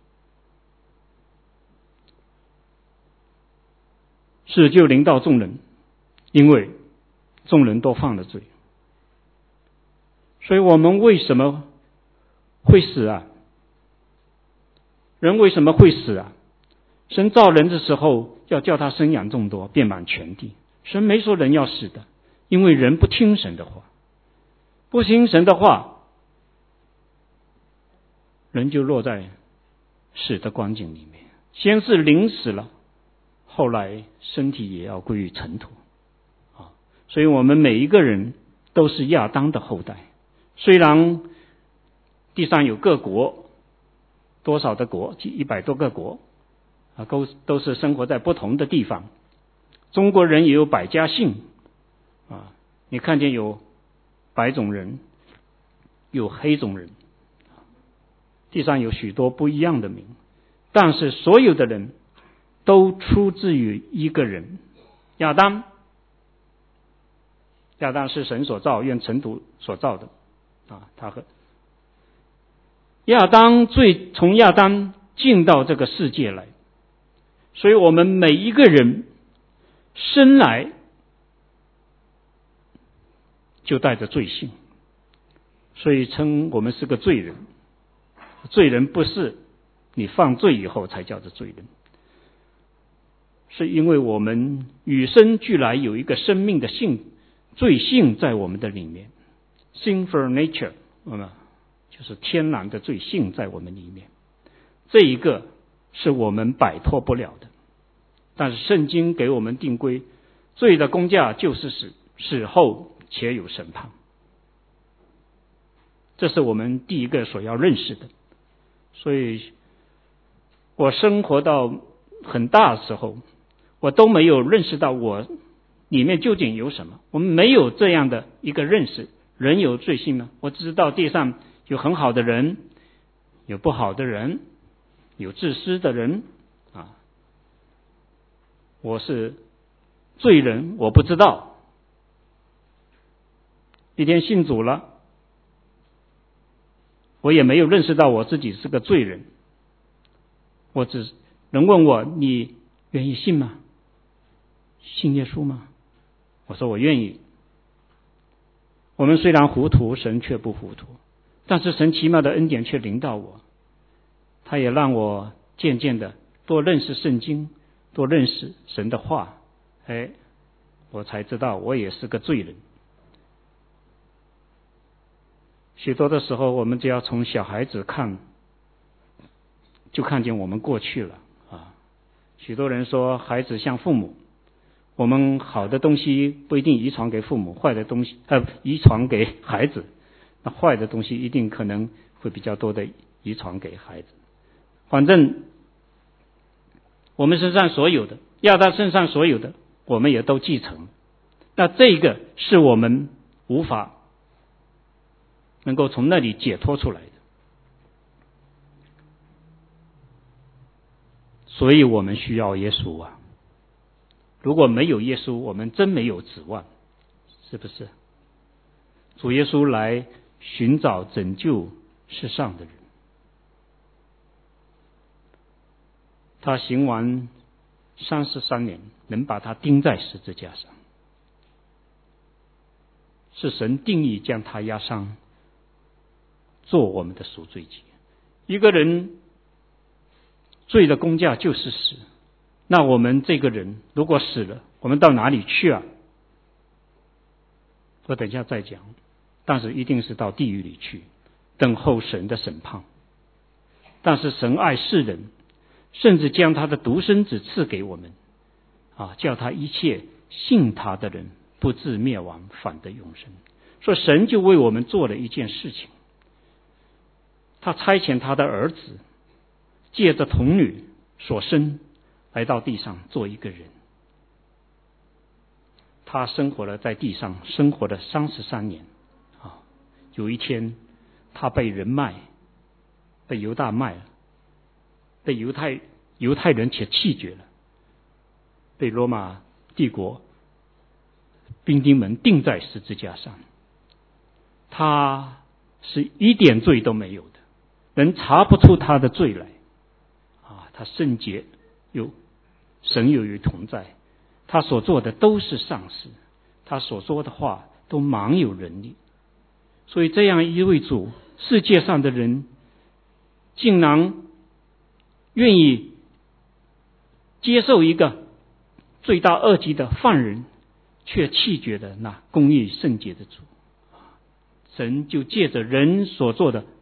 死就临到众人，因为众人都犯了罪。所以我们为什么会死啊？人为什么会死啊？神造人的时候要叫他生养众多，遍满全地。神没说人要死的，因为人不听神的话，不听神的话，人就落在死的光景里面。先是灵死了，后来身体也要归于尘土。所以我们每一个人都是亚当的后代。虽然地上有各国，多少的国，100多个国，都是生活在不同的地方。中国人也有百家姓，你看见有白种人，有黑种人，地上有许多不一样的名，但是所有的人都出自于一个人，亚当。亚当是神所造，用尘土所造的。从亚当进到这个世界来，所以我们每一个人生来就带着罪性，所以称我们是个罪人。罪人不是你犯罪以后才叫做罪人，是因为我们与生俱来有一个生命的罪性在我们的里面， sinful nature， 就是天然的罪性在我们里面，这一个是我们摆脱不了的。但是圣经给我们定规，罪的工价就是死，死后且有审判。这是我们第一个所要认识的。所以我生活到很大的时候，我都没有认识到我里面究竟有什么，我们没有这样的一个认识。人有罪性吗？我只知道地上有很好的人，有不好的人，有自私的人我是罪人，我不知道。一天信主了，我也没有认识到我自己是个罪人。我只能问我，你愿意信吗？信耶稣吗？我说我愿意。我们虽然糊涂，神却不糊涂，但是神奇妙的恩典却临到我，他也让我渐渐的多认识圣经，多认识神的话，我才知道我也是个罪人。许多的时候，我们只要从小孩子看，就看见我们过去了许多人说孩子像父母，我们好的东西不一定遗传给父母，坏的东西遗传给孩子，那坏的东西一定可能会比较多的遗传给孩子。反正我们身上所有的，亚当身上所有的，我们也都继承。那这个是我们无法能够从那里解脱出来的，所以我们需要耶稣啊！如果没有耶稣，我们真没有指望，是不是？主耶稣来寻找拯救世上的人，他行完33年，能把他钉在十字架上，是神定义将他压伤，做我们的赎罪祭。一个人罪的工价就是死，那我们这个人如果死了，我们到哪里去啊？我等一下再讲，但是一定是到地狱里去，等候神的审判。但是神爱世人，甚至将他的独生子赐给我们叫他一切信他的人不至灭亡，反得永生。所以神就为我们做了一件事情，他差遣他的儿子，借着童女所生来到地上做一个人。他生活了在地上生活了33年有一天他被人卖，被犹大卖了，被犹太人且弃绝了，被罗马帝国兵丁们钉在十字架上。他是一点罪都没有的，人查不出他的罪来他圣洁，神与同在，他所做的都是善事，他所说的话都满有仁义。所以这样一位主，世界上的人竟然愿意接受一个罪大恶极的犯人，却弃绝了那公义圣洁的主。神就借着人所做的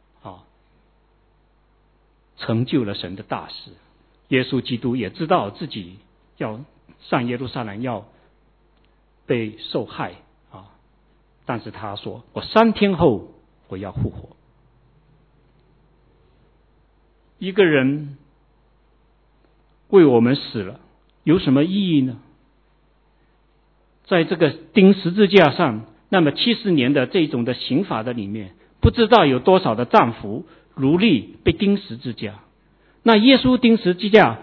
成就了神的大事。耶稣基督也知道自己要上耶路撒冷，要被受害但是他说我3天后我要复活。一个人为我们死了有什么意义呢？在这个钉十字架上，那么70年的这种的刑罚的里面，不知道有多少的丈夫奴隶被钉十字架。那耶稣钉十字架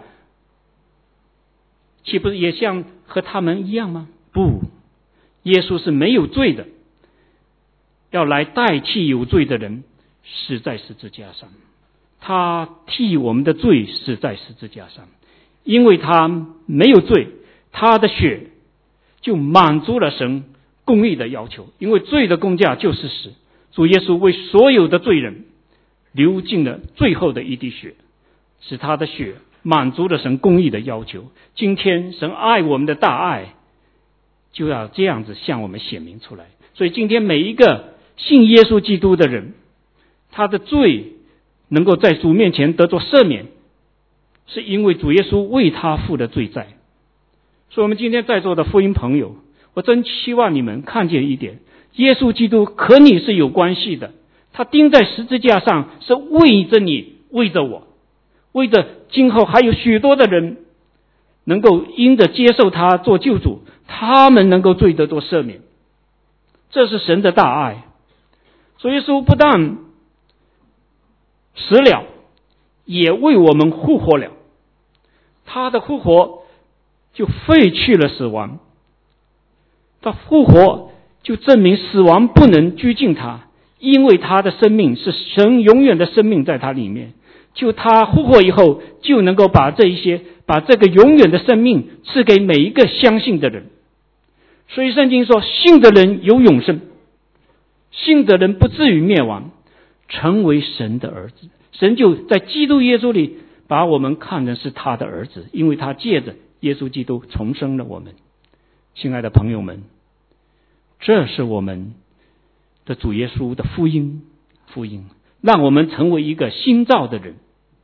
岂不是也像和他们一样吗？不，耶稣是没有罪的，要来代替有罪的人死在十字架上。他替我们的罪死在十字架上，因为他没有罪，他的血就满足了神公义的要求。因为罪的工价就是死，主耶稣为所有的罪人流尽了最后的一滴血，使他的血满足了神公义的要求。今天神爱我们的大爱就要这样子向我们显明出来。所以今天每一个信耶稣基督的人，他的罪能够在主面前得着赦免，是因为主耶稣为他付的罪债。所以我们今天在座的福音朋友，我真期望你们看见一点，耶稣基督和你是有关系的，他钉在十字架上是为着你，为着我，为着今后还有许多的人能够因着接受他做救主，他们能够罪得多赦免。这是神的大爱。所以耶稣不但死了，也为我们复活了。他的复活就废去了死亡，他复活就证明死亡不能拘禁他，因为他的生命是神永远的生命在他里面。就他复活以后，就能够把这个永远的生命赐给每一个相信的人。所以圣经说，信的人有永生，信的人不至于灭亡，成为神的儿子。神就在基督耶稣里把我们看成是他的儿子，因为他借着耶稣基督重生了我们。亲爱的朋友们，这是我们的主耶稣的福音，让我们成为一个新造的人。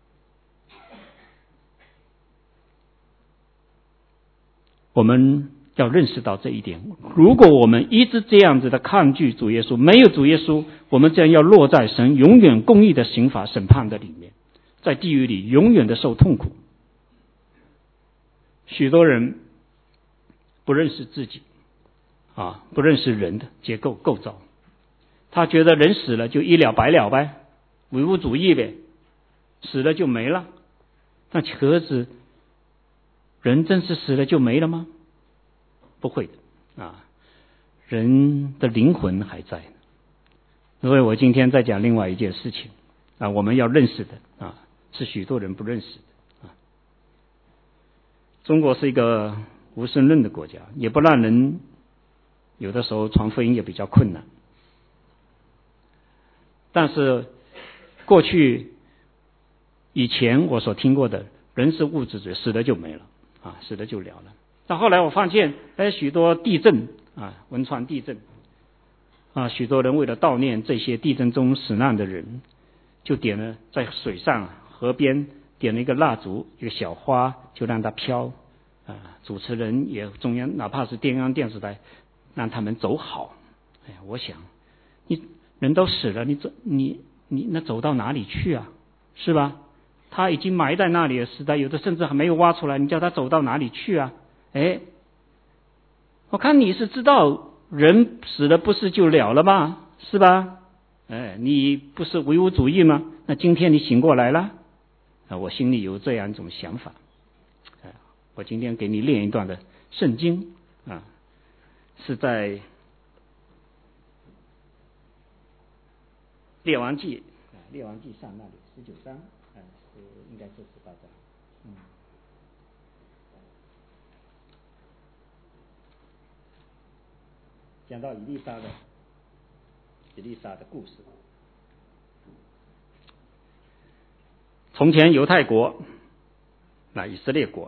我们要认识到这一点。如果我们一直这样子的抗拒主耶稣，没有主耶稣，我们将要落在神永远公义的刑罚审判的里面，在地狱里永远的受痛苦。许多人不认识自己不认识人的结构构造，他觉得人死了就一了百了呗，唯物主义呗，死了就没了。但可是人真是死了就没了吗？不会的人的灵魂还在。所以我今天在讲另外一件事情我们要认识的是许多人不认识的中国是一个无神论的国家，也不让人有的时候传福音也比较困难。但是过去以前我所听过的，人是物质主义，死了就没了死了就了了。但后来我发现许多地震汶川地震许多人为了悼念这些地震中死难的人，就点了在水上河边点了一个蜡烛，一个小花，就让它飘主持人也中央哪怕是中央电视台让他们走好。我想你人都死了，你那走到哪里去是吧？ 他已经埋在那里的时代，有的甚至还没有挖出来，你叫他走到哪里去啊？我看你是知道人死了不是就了了吗？是吧？你不是唯物主义吗？那今天你醒过来了，我心里有这样一种想法。我今天给你念一段的圣经是在列王记上那里19章，应该是18章。讲到以利沙的故事。从前犹太国，以色列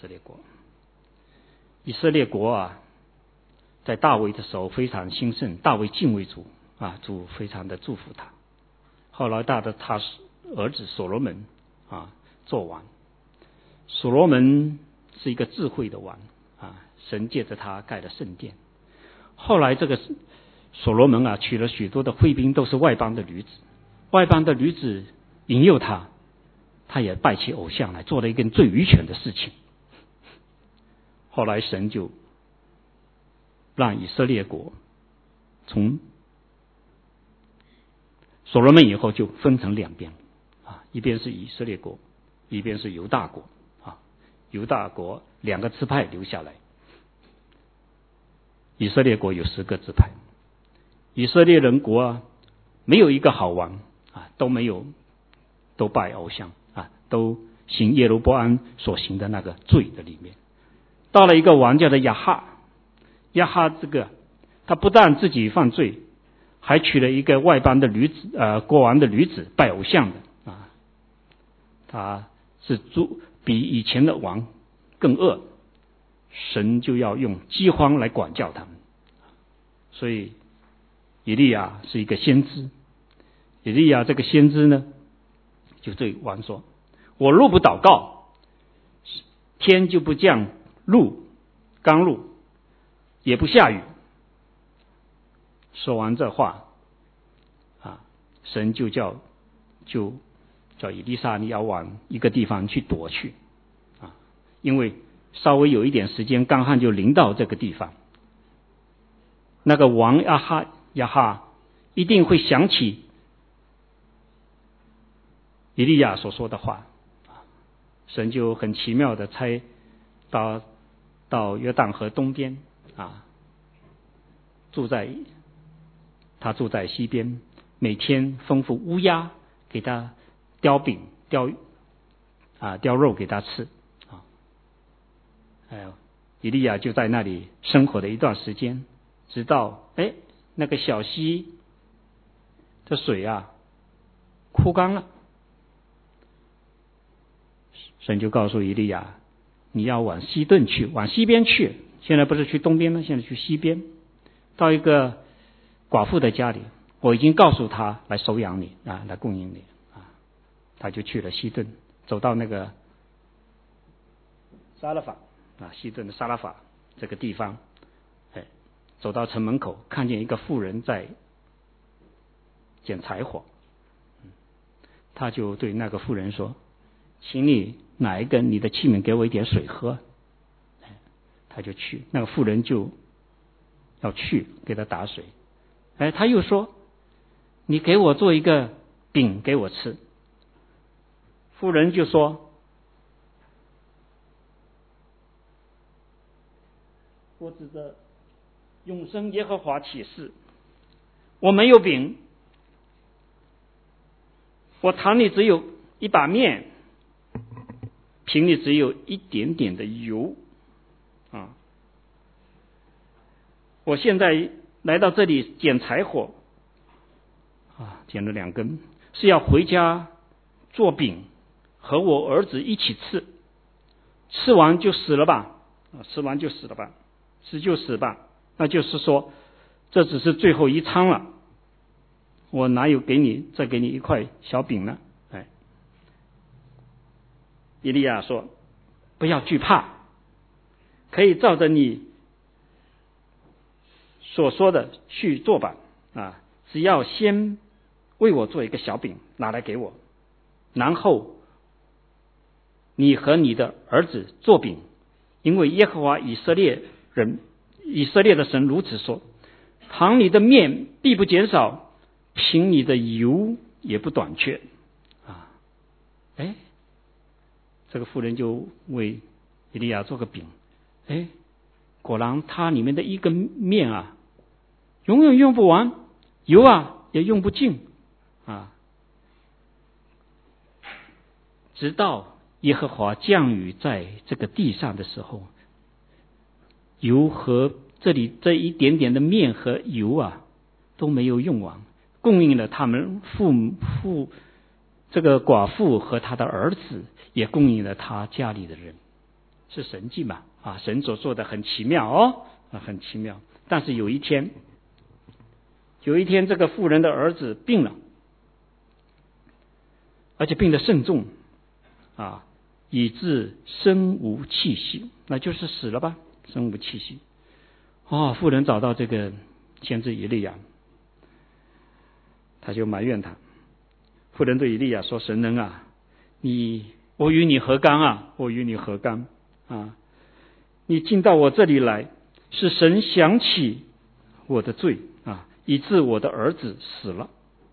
国啊，在大卫的时候非常兴盛，大卫敬畏主主非常的祝福他。后来他儿子所罗门做王。所罗门是一个智慧的王神借着他盖了圣殿。后来这个所罗门娶了许多的妃嫔，都是外邦的女子引诱他也拜起偶像来，做了一件最愚蠢的事情。后来神就让以色列国从所罗门以后就分成两边一边是以色列国，一边是犹大国犹大国2个支派留下来，以色列国有10个支派。以色列人国没有一个好王都拜偶像都行耶罗波安所行的那个罪的里面。到了一个王叫做亚哈这个他不但自己犯罪，还娶了一个外邦的女子国王的女子，拜偶像的他是比以前的王更恶，神就要用饥荒来管教他们。所以以利亚是一个先知，以利亚这个先知呢，就对王说：我若不祷告，天就不降甘露，也不下雨。说完这话神就叫以利沙，你要往一个地方去躲去因为稍微有一点时间，干旱就临到这个地方。那个王亚哈一定会想起以利亚所说的话，神就很奇妙的差到约旦河东边他住在西边，每天吩咐乌鸦给他叼饼叼肉给他吃以利亚就在那里生活了一段时间，直到那个小溪的水枯干了。神就告诉以利亚，你要往西顿去，往西边去。现在不是去东边吗？现在去西边，到一个寡妇的家里，我已经告诉他来收养你来供应你他就去了西顿，走到那个撒勒法西顿的撒勒法这个地方，走到城门口，看见一个妇人在捡柴火，他就对那个妇人说：请你拿一个你的器皿给我一点水喝。他就去，那个妇人就要去给他打水。他又说：你给我做一个饼给我吃。妇人就说：我指着永生耶和华起誓，我没有饼，我坛里只有一把面，瓶里只有一点点的油我现在来到这里捡柴火捡了2根，是要回家做饼和我儿子一起吃，吃完就死了吧，死就死吧。那就是说这只是最后一餐了，我哪有再给你一块小饼呢？以利亚说：不要惧怕，可以照着你所说的去做吧只要先为我做一个小饼拿来给我，然后你和你的儿子做饼，因为耶和华以色列的神如此说：倘你的面必不减少，凭你的油也不短缺。这个妇人就为以利亚做个饼，果然它里面的一根面啊，永远用不完，油啊也用不尽啊。直到耶和华降雨在这个地上的时候，油和这里这一点点的面和油啊都没有用完，供应了他们这个寡妇和他的儿子，也供应了他家里的人，是神迹嘛？神所做的很奇妙很奇妙。但是有一天这个妇人的儿子病了，而且病得甚重以致身无气息，那就是死了吧，身无气息。妇人找到这个先知以利亚，他就埋怨他。妇人对以利亚说：神人啊，我与你何干啊？我与你何干啊？你进到我这里来，是神想起我的罪以致我的儿子死了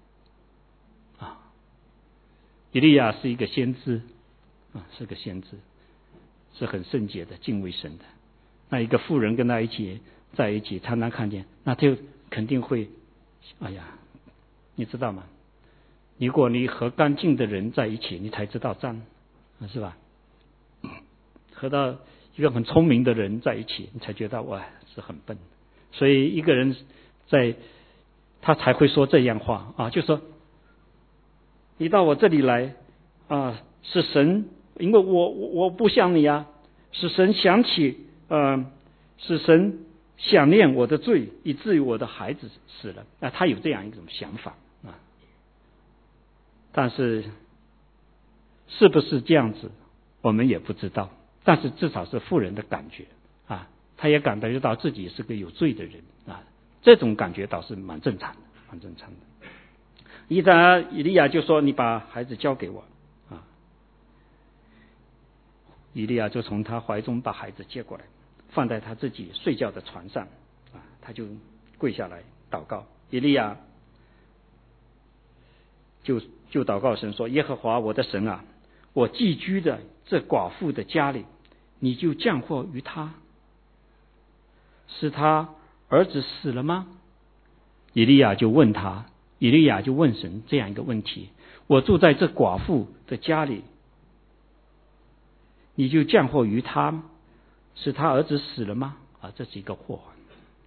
以利亚是一个先知是个先知，是很圣洁的，敬畏神的。那一个妇人跟他在一起，常常看见，那就肯定会你知道吗？如果你和干净的人在一起，你才知道脏是吧？和到一个很聪明的人在一起，你才觉得是很笨。所以一个人他才会说这样话就说你到我这里来是神，因为我不像你是神想起是神想念我的罪，以至于我的孩子死了他有这样一种想法但是是不是这样子我们也不知道，但是至少是妇人的感觉他也感觉到自己是个有罪的人这种感觉倒是蛮正常的。以利亚就说：你把孩子交给我以利亚就从他怀中把孩子接过来，放在他自己睡觉的床上他就跪下来祷告。以利亚就祷告神说：耶和华我的神啊，我寄居的这寡妇的家里，你就降祸于他，是他儿子死了吗？以利亚就问神这样一个问题：我住在这寡妇的家里，你就降祸于他，是他儿子死了吗？这是一个祸患。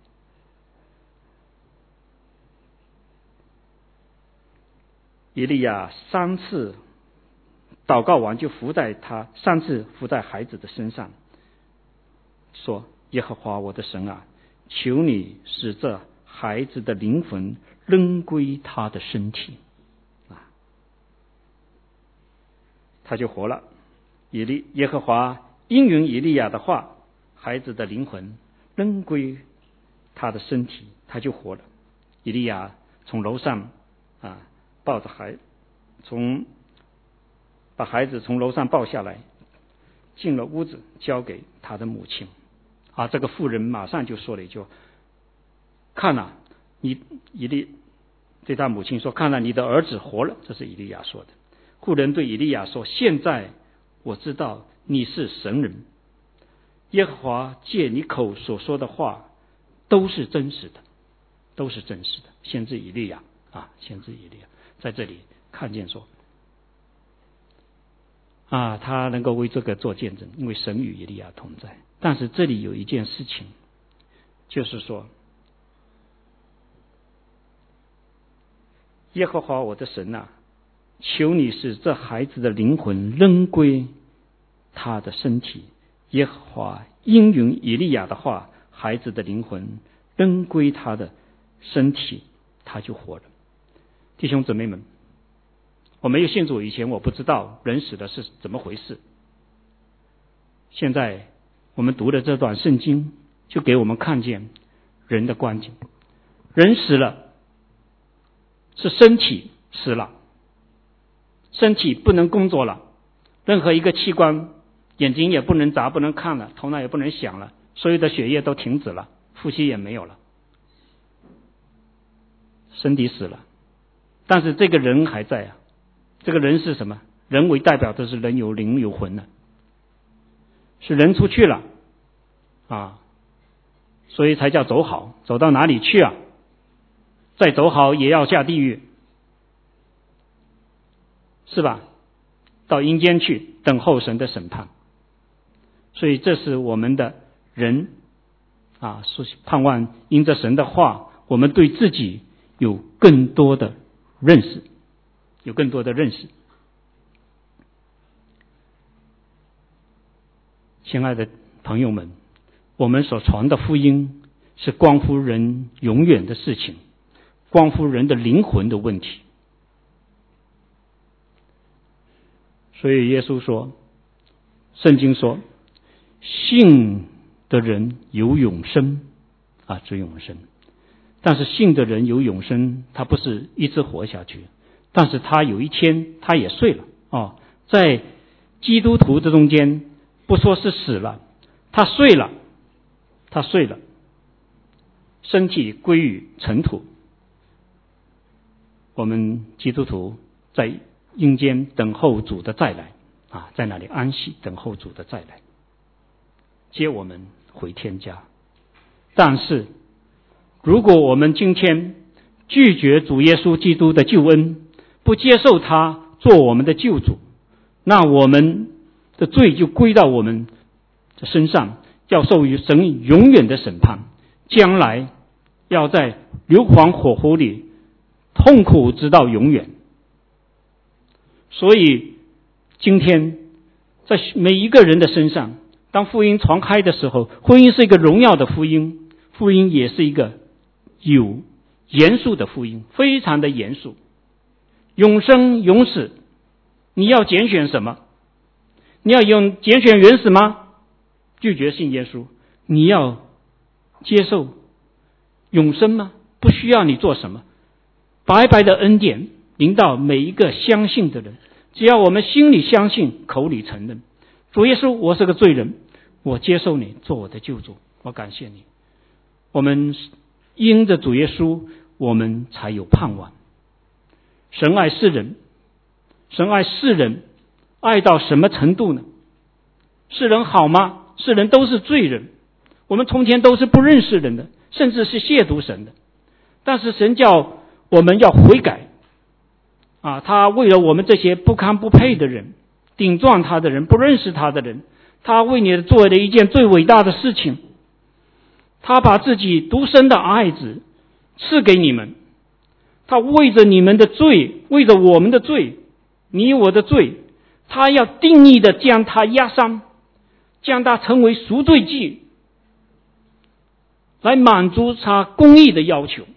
以利亚3次祷告完，就3次伏在孩子的身上，说：耶和华我的神啊，求你使这孩子的灵魂仍归他的身体他就活了。耶和华应允以利亚的话，孩子的灵魂仍归他的身体，他就活了。以利亚从楼上抱着把孩子从楼上抱下来，进了屋子，交给他的母亲这个妇人马上就说了一句：看了对他母亲说：看了，你的儿子活了。这是以利亚说的。妇人对以利亚说：现在我知道你是神人，耶和华借你口所说的话都是真实的。先知以利亚在这里看见说他能够为这个做见证，因为神与以利亚同在。但是这里有一件事情，就是说耶和华我的神啊，求你使这孩子的灵魂仍归他的身体。耶和华应允以利亚的话，孩子的灵魂仍归他的身体，他就活了。弟兄姊妹们，我没有信主以前，我不知道人死了是怎么回事。现在我们读的这段圣经就给我们看见人的光景。人死了是身体死了，身体不能工作了， 任何一个器官，眼睛也不能眨，不能看了，头脑也不能想了，所有的血液都停止了，呼吸也没有了，身体死了，但是这个人还在啊。这个人是什么？人为代表的是人有灵有魂了，是人出去了啊，所以才叫走好。走到哪里去啊？再走好也要下地狱，是吧？到阴间去等候神的审判。所以这是我们的人啊，盼望因着神的话，我们对自己有更多的认识，有更多的认识。亲爱的朋友们，我们所传的福音是关乎人永远的事情，关乎人的灵魂的问题。所以耶稣说，圣经说，信的人有永生啊，只永生。但是信的人有永生，他不是一直活下去，但是他有一天他也睡了啊。在基督徒的中间，不说是死了，他睡了，身体归于尘土。我们基督徒在阴间等候主的再来啊，在那里安息，等候主的再来，接我们回天家。但是如果我们今天拒绝主耶稣基督的救恩，不接受他做我们的救主，那我们的罪就归到我们的身上，要受于神永远的审判，将来要在硫磺火湖里痛苦直到永远。所以今天在每一个人的身上，当福音传开的时候，福音是一个荣耀的福音，福音也是一个有严肃的福音，非常的严肃。永生永死，你要拣选什么？你要拣选原始吗？拒绝信耶稣。你要接受永生吗？不需要你做什么，白白的恩典临到每一个相信的人，只要我们心里相信，口里承认，主耶稣，我是个罪人，我接受你做我的救主，我感谢你。我们因着主耶稣，我们才有盼望。神爱世人，神爱世人，爱到什么程度呢？世人好吗？世人都是罪人，我们从前都是不认识人的，甚至是亵渎神的。但是神叫我们要悔改啊！他为了我们这些不堪不配的人，顶撞他的人，不认识他的人，他为你做了一件最伟大的事情，他把自己独生的爱子赐给你们，他为着你们的罪，为着我们的罪，你我的罪，他要定义的将他压伤，将他成为赎罪祭，来满足他公义的要求。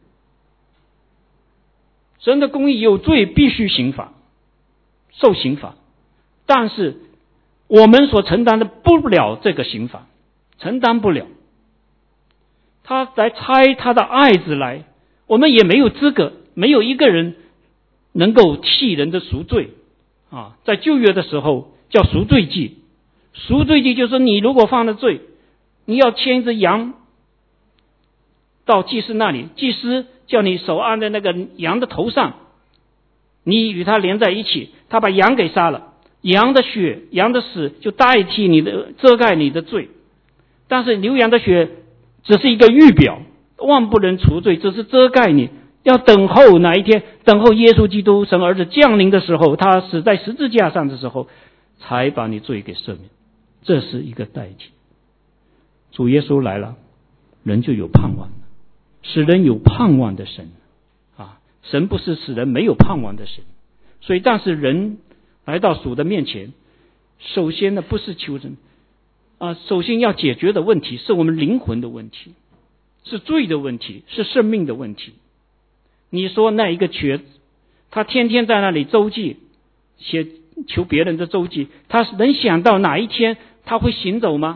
神的公义，有罪必须刑罚，受刑罚，但是我们所承担的不了这个刑罚，承担不了。他来差他的爱子来，我们也没有资格，没有一个人能够替人的赎罪啊。在旧约的时候叫赎罪祭，赎罪祭就是你如果犯了罪，你要牵一只羊到祭司那里，祭司叫你手按在那个羊的头上，你与他连在一起，他把羊给杀了，羊的血羊的死就代替你的，遮盖你的罪。但是牛羊的血只是一个预表，万不能除罪，只是遮盖你，要等候哪一天，等候耶稣基督神儿子降临的时候，他死在十字架上的时候，才把你罪给赦免。这是一个代替。主耶稣来了，人就有盼望了，使人有盼望的神啊！神不是使人没有盼望的神。所以但是人来到主的面前，首先呢不是求神啊，首先要解决的问题是我们灵魂的问题，是罪的问题，是生命的问题。你说那一个瘸子，他天天在那里周记，求别人的周记，他能想到哪一天他会行走吗？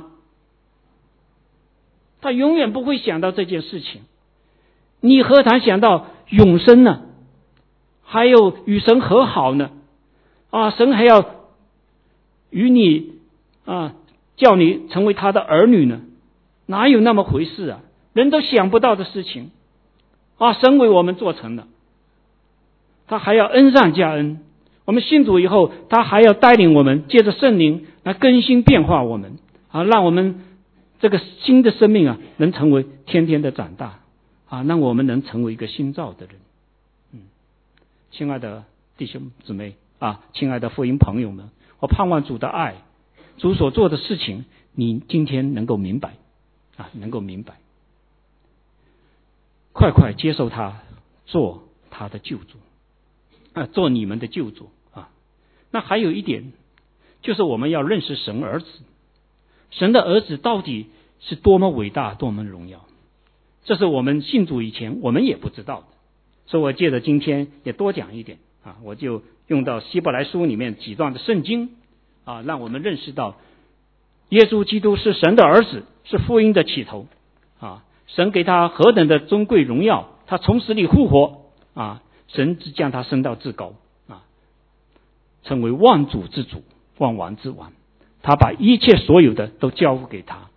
他永远不会想到这件事情。你何谈想到永生呢？还有与神和好呢？啊，神还要与你叫你成为他的儿女呢？哪有那么回事啊？人都想不到的事情神为我们做成了，他还要恩上加恩。我们信主以后，他还要带领我们，借着圣灵来更新变化我们让我们这个新的生命能成为天天的长大让我们能成为一个新造的人。亲爱的弟兄姊妹亲爱的福音朋友们，我盼望主的爱，主所做的事情，你今天能够明白能够明白，快快接受他，做他的救主做你们的救主那还有一点，就是我们要认识神儿子。神的儿子到底是多么伟大，多么荣耀，这是我们信主以前我们也不知道的。所以我借着今天也多讲一点我就用到希伯来书里面几段的圣经让我们认识到耶稣基督是神的儿子，是福音的起头神给他何等的尊贵荣耀，他从死里复活神只将他升到至高成为万主之主，万王之王，他把一切所有的都交付给他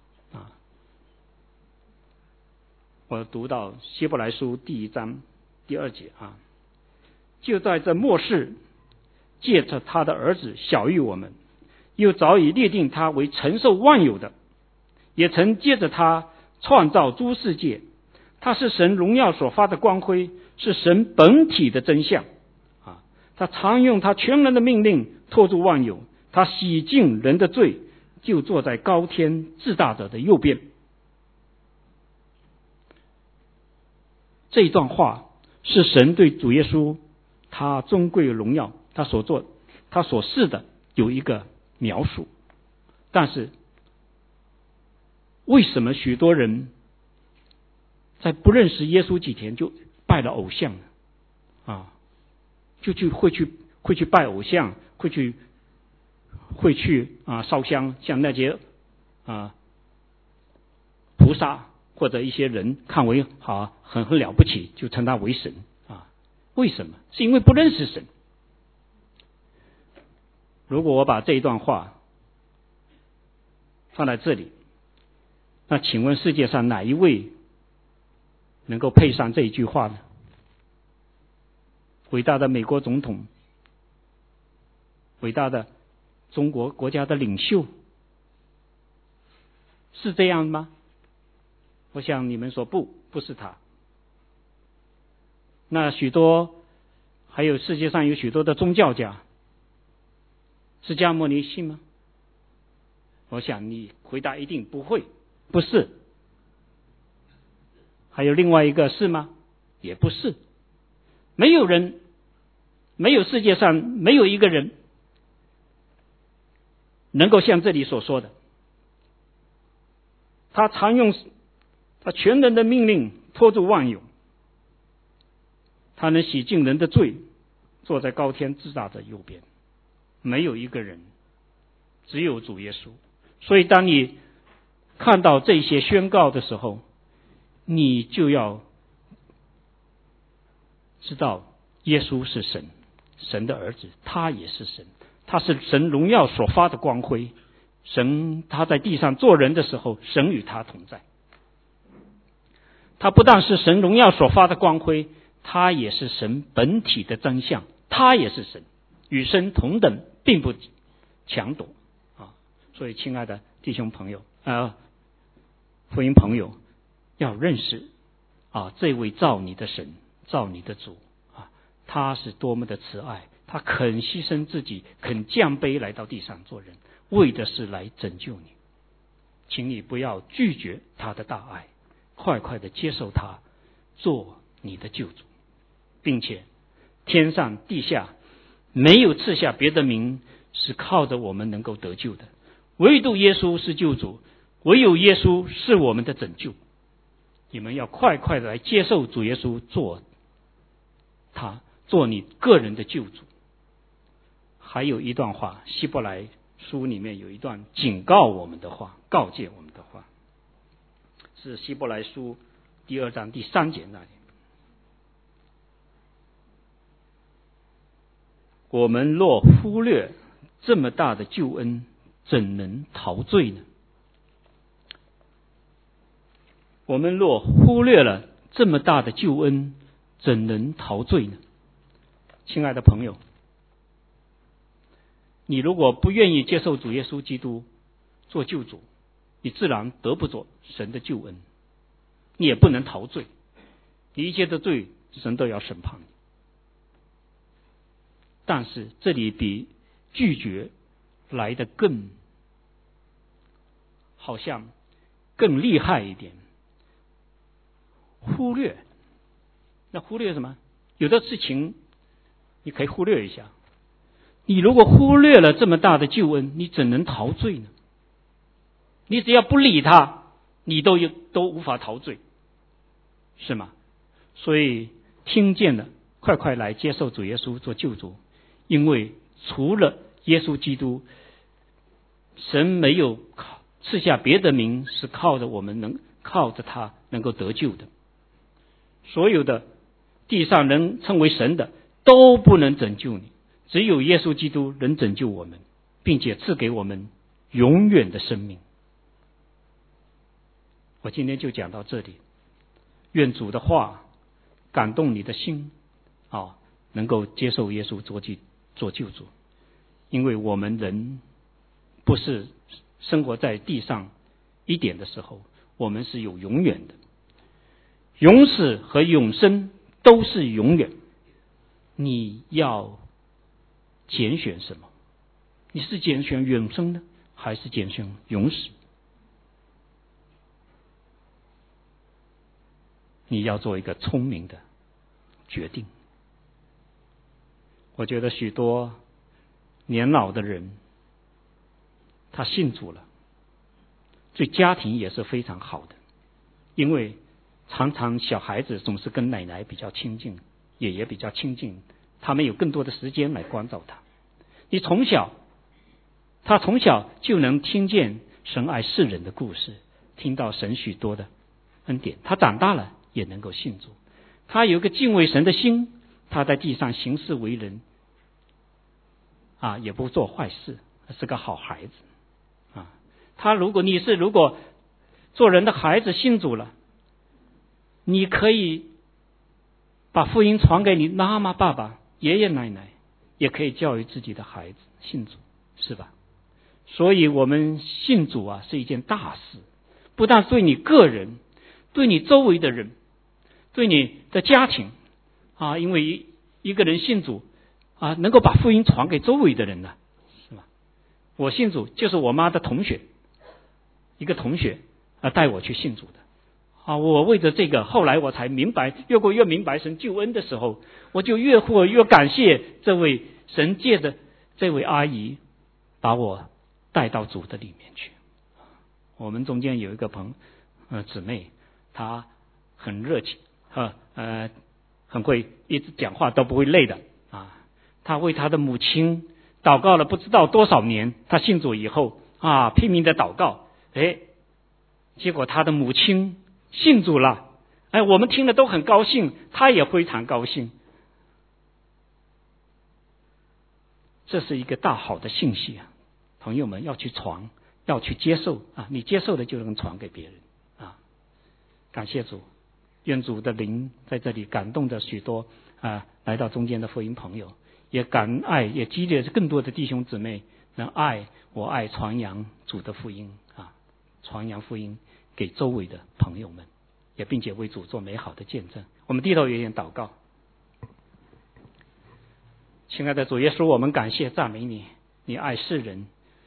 我读到希伯来书第1章第2节就在这末世，借着他的儿子晓谕我们，又早已列定他为承受万有的，也曾借着他创造诸世界，他是神荣耀所发的光辉，是神本体的真相他常用他全能的命令托住万有，他洗净人的罪，就坐在高天至大者的右边。这一段话是神对主耶稣他尊贵荣耀，他所做他所示的有一个描述。但是为什么许多人在不认识耶稣几天就拜了偶像呢会去拜偶像，会去烧香，像那些菩萨或者一些人看为很了不起，就称他为神为什么？是因为不认识神。如果我把这一段话放在这里，那请问世界上哪一位能够配上这一句话呢？伟大的美国总统，伟大的中国国家的领袖，是这样吗？我想你们说不是他。那还有世界上有许多的宗教家，释迦牟尼信吗？我想你回答一定不会，不是。还有另外一个是吗？也不是。没有世界上没有一个人能够像这里所说的，他常用他全能的命令托住万有，他能洗净人的罪，坐在高天至大的右边。没有一个人，只有主耶稣。所以当你看到这些宣告的时候，你就要知道耶稣是神，神的儿子，他也是神，他是神荣耀所发的光辉。神他在地上做人的时候，神与他同在。他不但是神荣耀所发的光辉，他也是神本体的真相，他也是神，与神同等，并不抢夺所以亲爱的弟兄朋友福音朋友，要认识这位造你的神，造你的主他是多么的慈爱，他肯牺牲自己，肯降卑来到地上做人，为的是来拯救你。请你不要拒绝他的大爱，快快的接受他做你的救主，并且天上地下没有赐下别的名是靠着我们能够得救的，唯独耶稣是救主，唯有耶稣是我们的拯救。你们要快快的来接受主耶稣做你个人的救主。还有一段话，希伯来书里面有一段警告我们的话，告诫我们的话，是希伯来书第2章第3节那里。我们若忽略这么大的救恩，怎能陶醉呢？我们若忽略了这么大的救恩，怎能陶醉呢？亲爱的朋友，你如果不愿意接受主耶稣基督做救主，你自然得不着神的救恩，你也不能陶醉，你一切的罪神都要审判你。但是这里比拒绝来得更，好像更厉害一点。忽略，那忽略什么？有的事情你可以忽略一下。你如果忽略了这么大的救恩，你怎能陶醉呢？你只要不理他，你都无法陶醉，是吗？所以听见了，快快来接受主耶稣做救主，因为除了耶稣基督，神没有赐下别的名是靠着他能够得救的。所有的地上能称为神的都不能拯救你，只有耶稣基督能拯救我们，并且赐给我们永远的生命。我今天就讲到这里，愿主的话感动你的心，能够接受耶稣做救主。因为我们人不是生活在地上一点的时候，我们是有永远的，永死和永生都是永远。你要拣选什么？你是拣选永生呢，还是拣选永死？你要做一个聪明的决定。我觉得许多年老的人，他信主了，对家庭也是非常好的，因为常常小孩子总是跟奶奶比较亲近，爷爷比较亲近，他们有更多的时间来关照他。他从小就能听见神爱世人的故事，听到神许多的恩典，他长大了也能够信主，他有一个敬畏神的心，他在地上行事为人也不做坏事，是个好孩子你如果做人的孩子信主了，你可以把福音传给你妈妈爸爸爷爷奶奶，也可以教育自己的孩子信主，是吧？所以我们信主是一件大事，不但对你个人，对你周围的人，对你的家庭因为一个人信主能够把福音传给周围的人呢，是吧？我信主就是我妈的同学，一个同学带我去信主的我为着这个，后来我才明白，越明白神救恩的时候，我就越感谢这位神借着这位阿姨把我带到主的里面去。我们中间有一个姊妹，她很热情很会一直讲话都不会累的她为她的母亲祷告了不知道多少年，她信主以后拼命的祷告，结果她的母亲信主了，我们听了都很高兴，她也非常高兴。这是一个大好的信息朋友们要去传，要去接受你接受的就能传给别人感谢主，愿主的灵在这里感动着许多来到中间的福音朋友，也也激励着更多的弟兄姊妹能爱传扬主的福音传扬福音给周围的朋友们，也并且为主做美好的见证。我们低头有点祷告。亲爱的主耶稣，我们感谢赞美你，你爱世人，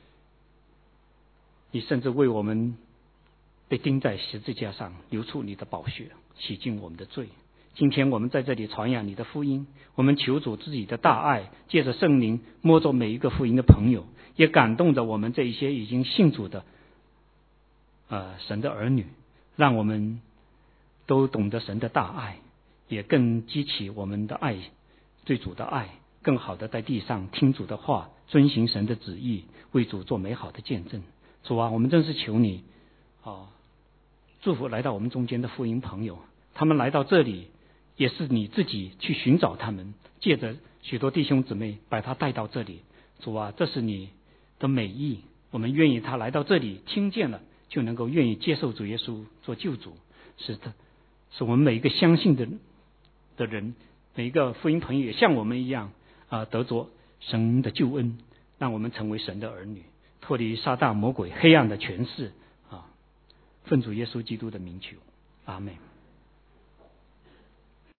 你甚至为我们被钉在十字架上流出你的宝血，洗净我们的罪。今天我们在这里传扬你的福音，我们求主自己的大爱，借着圣灵摸着每一个福音的朋友，也感动着我们这一些已经信主的神的儿女，让我们都懂得神的大爱，也更激起我们的爱，对主的爱，更好的在地上听主的话，遵行神的旨意，为主做美好的见证。主我们真是求你祝福来到我们中间的福音朋友，他们来到这里也是你自己去寻找他们，借着许多弟兄姊妹把他带到这里。 主啊，这是你的美意，我们愿意他来到这里听见了，就能够愿意接受主耶稣做救主，是我们每一个相信的人，每一个福音朋友也像我们一样得着神的救恩，让我们成为神的儿女，脱离撒旦魔鬼黑暗的权势奉主耶稣基督的名求，阿们。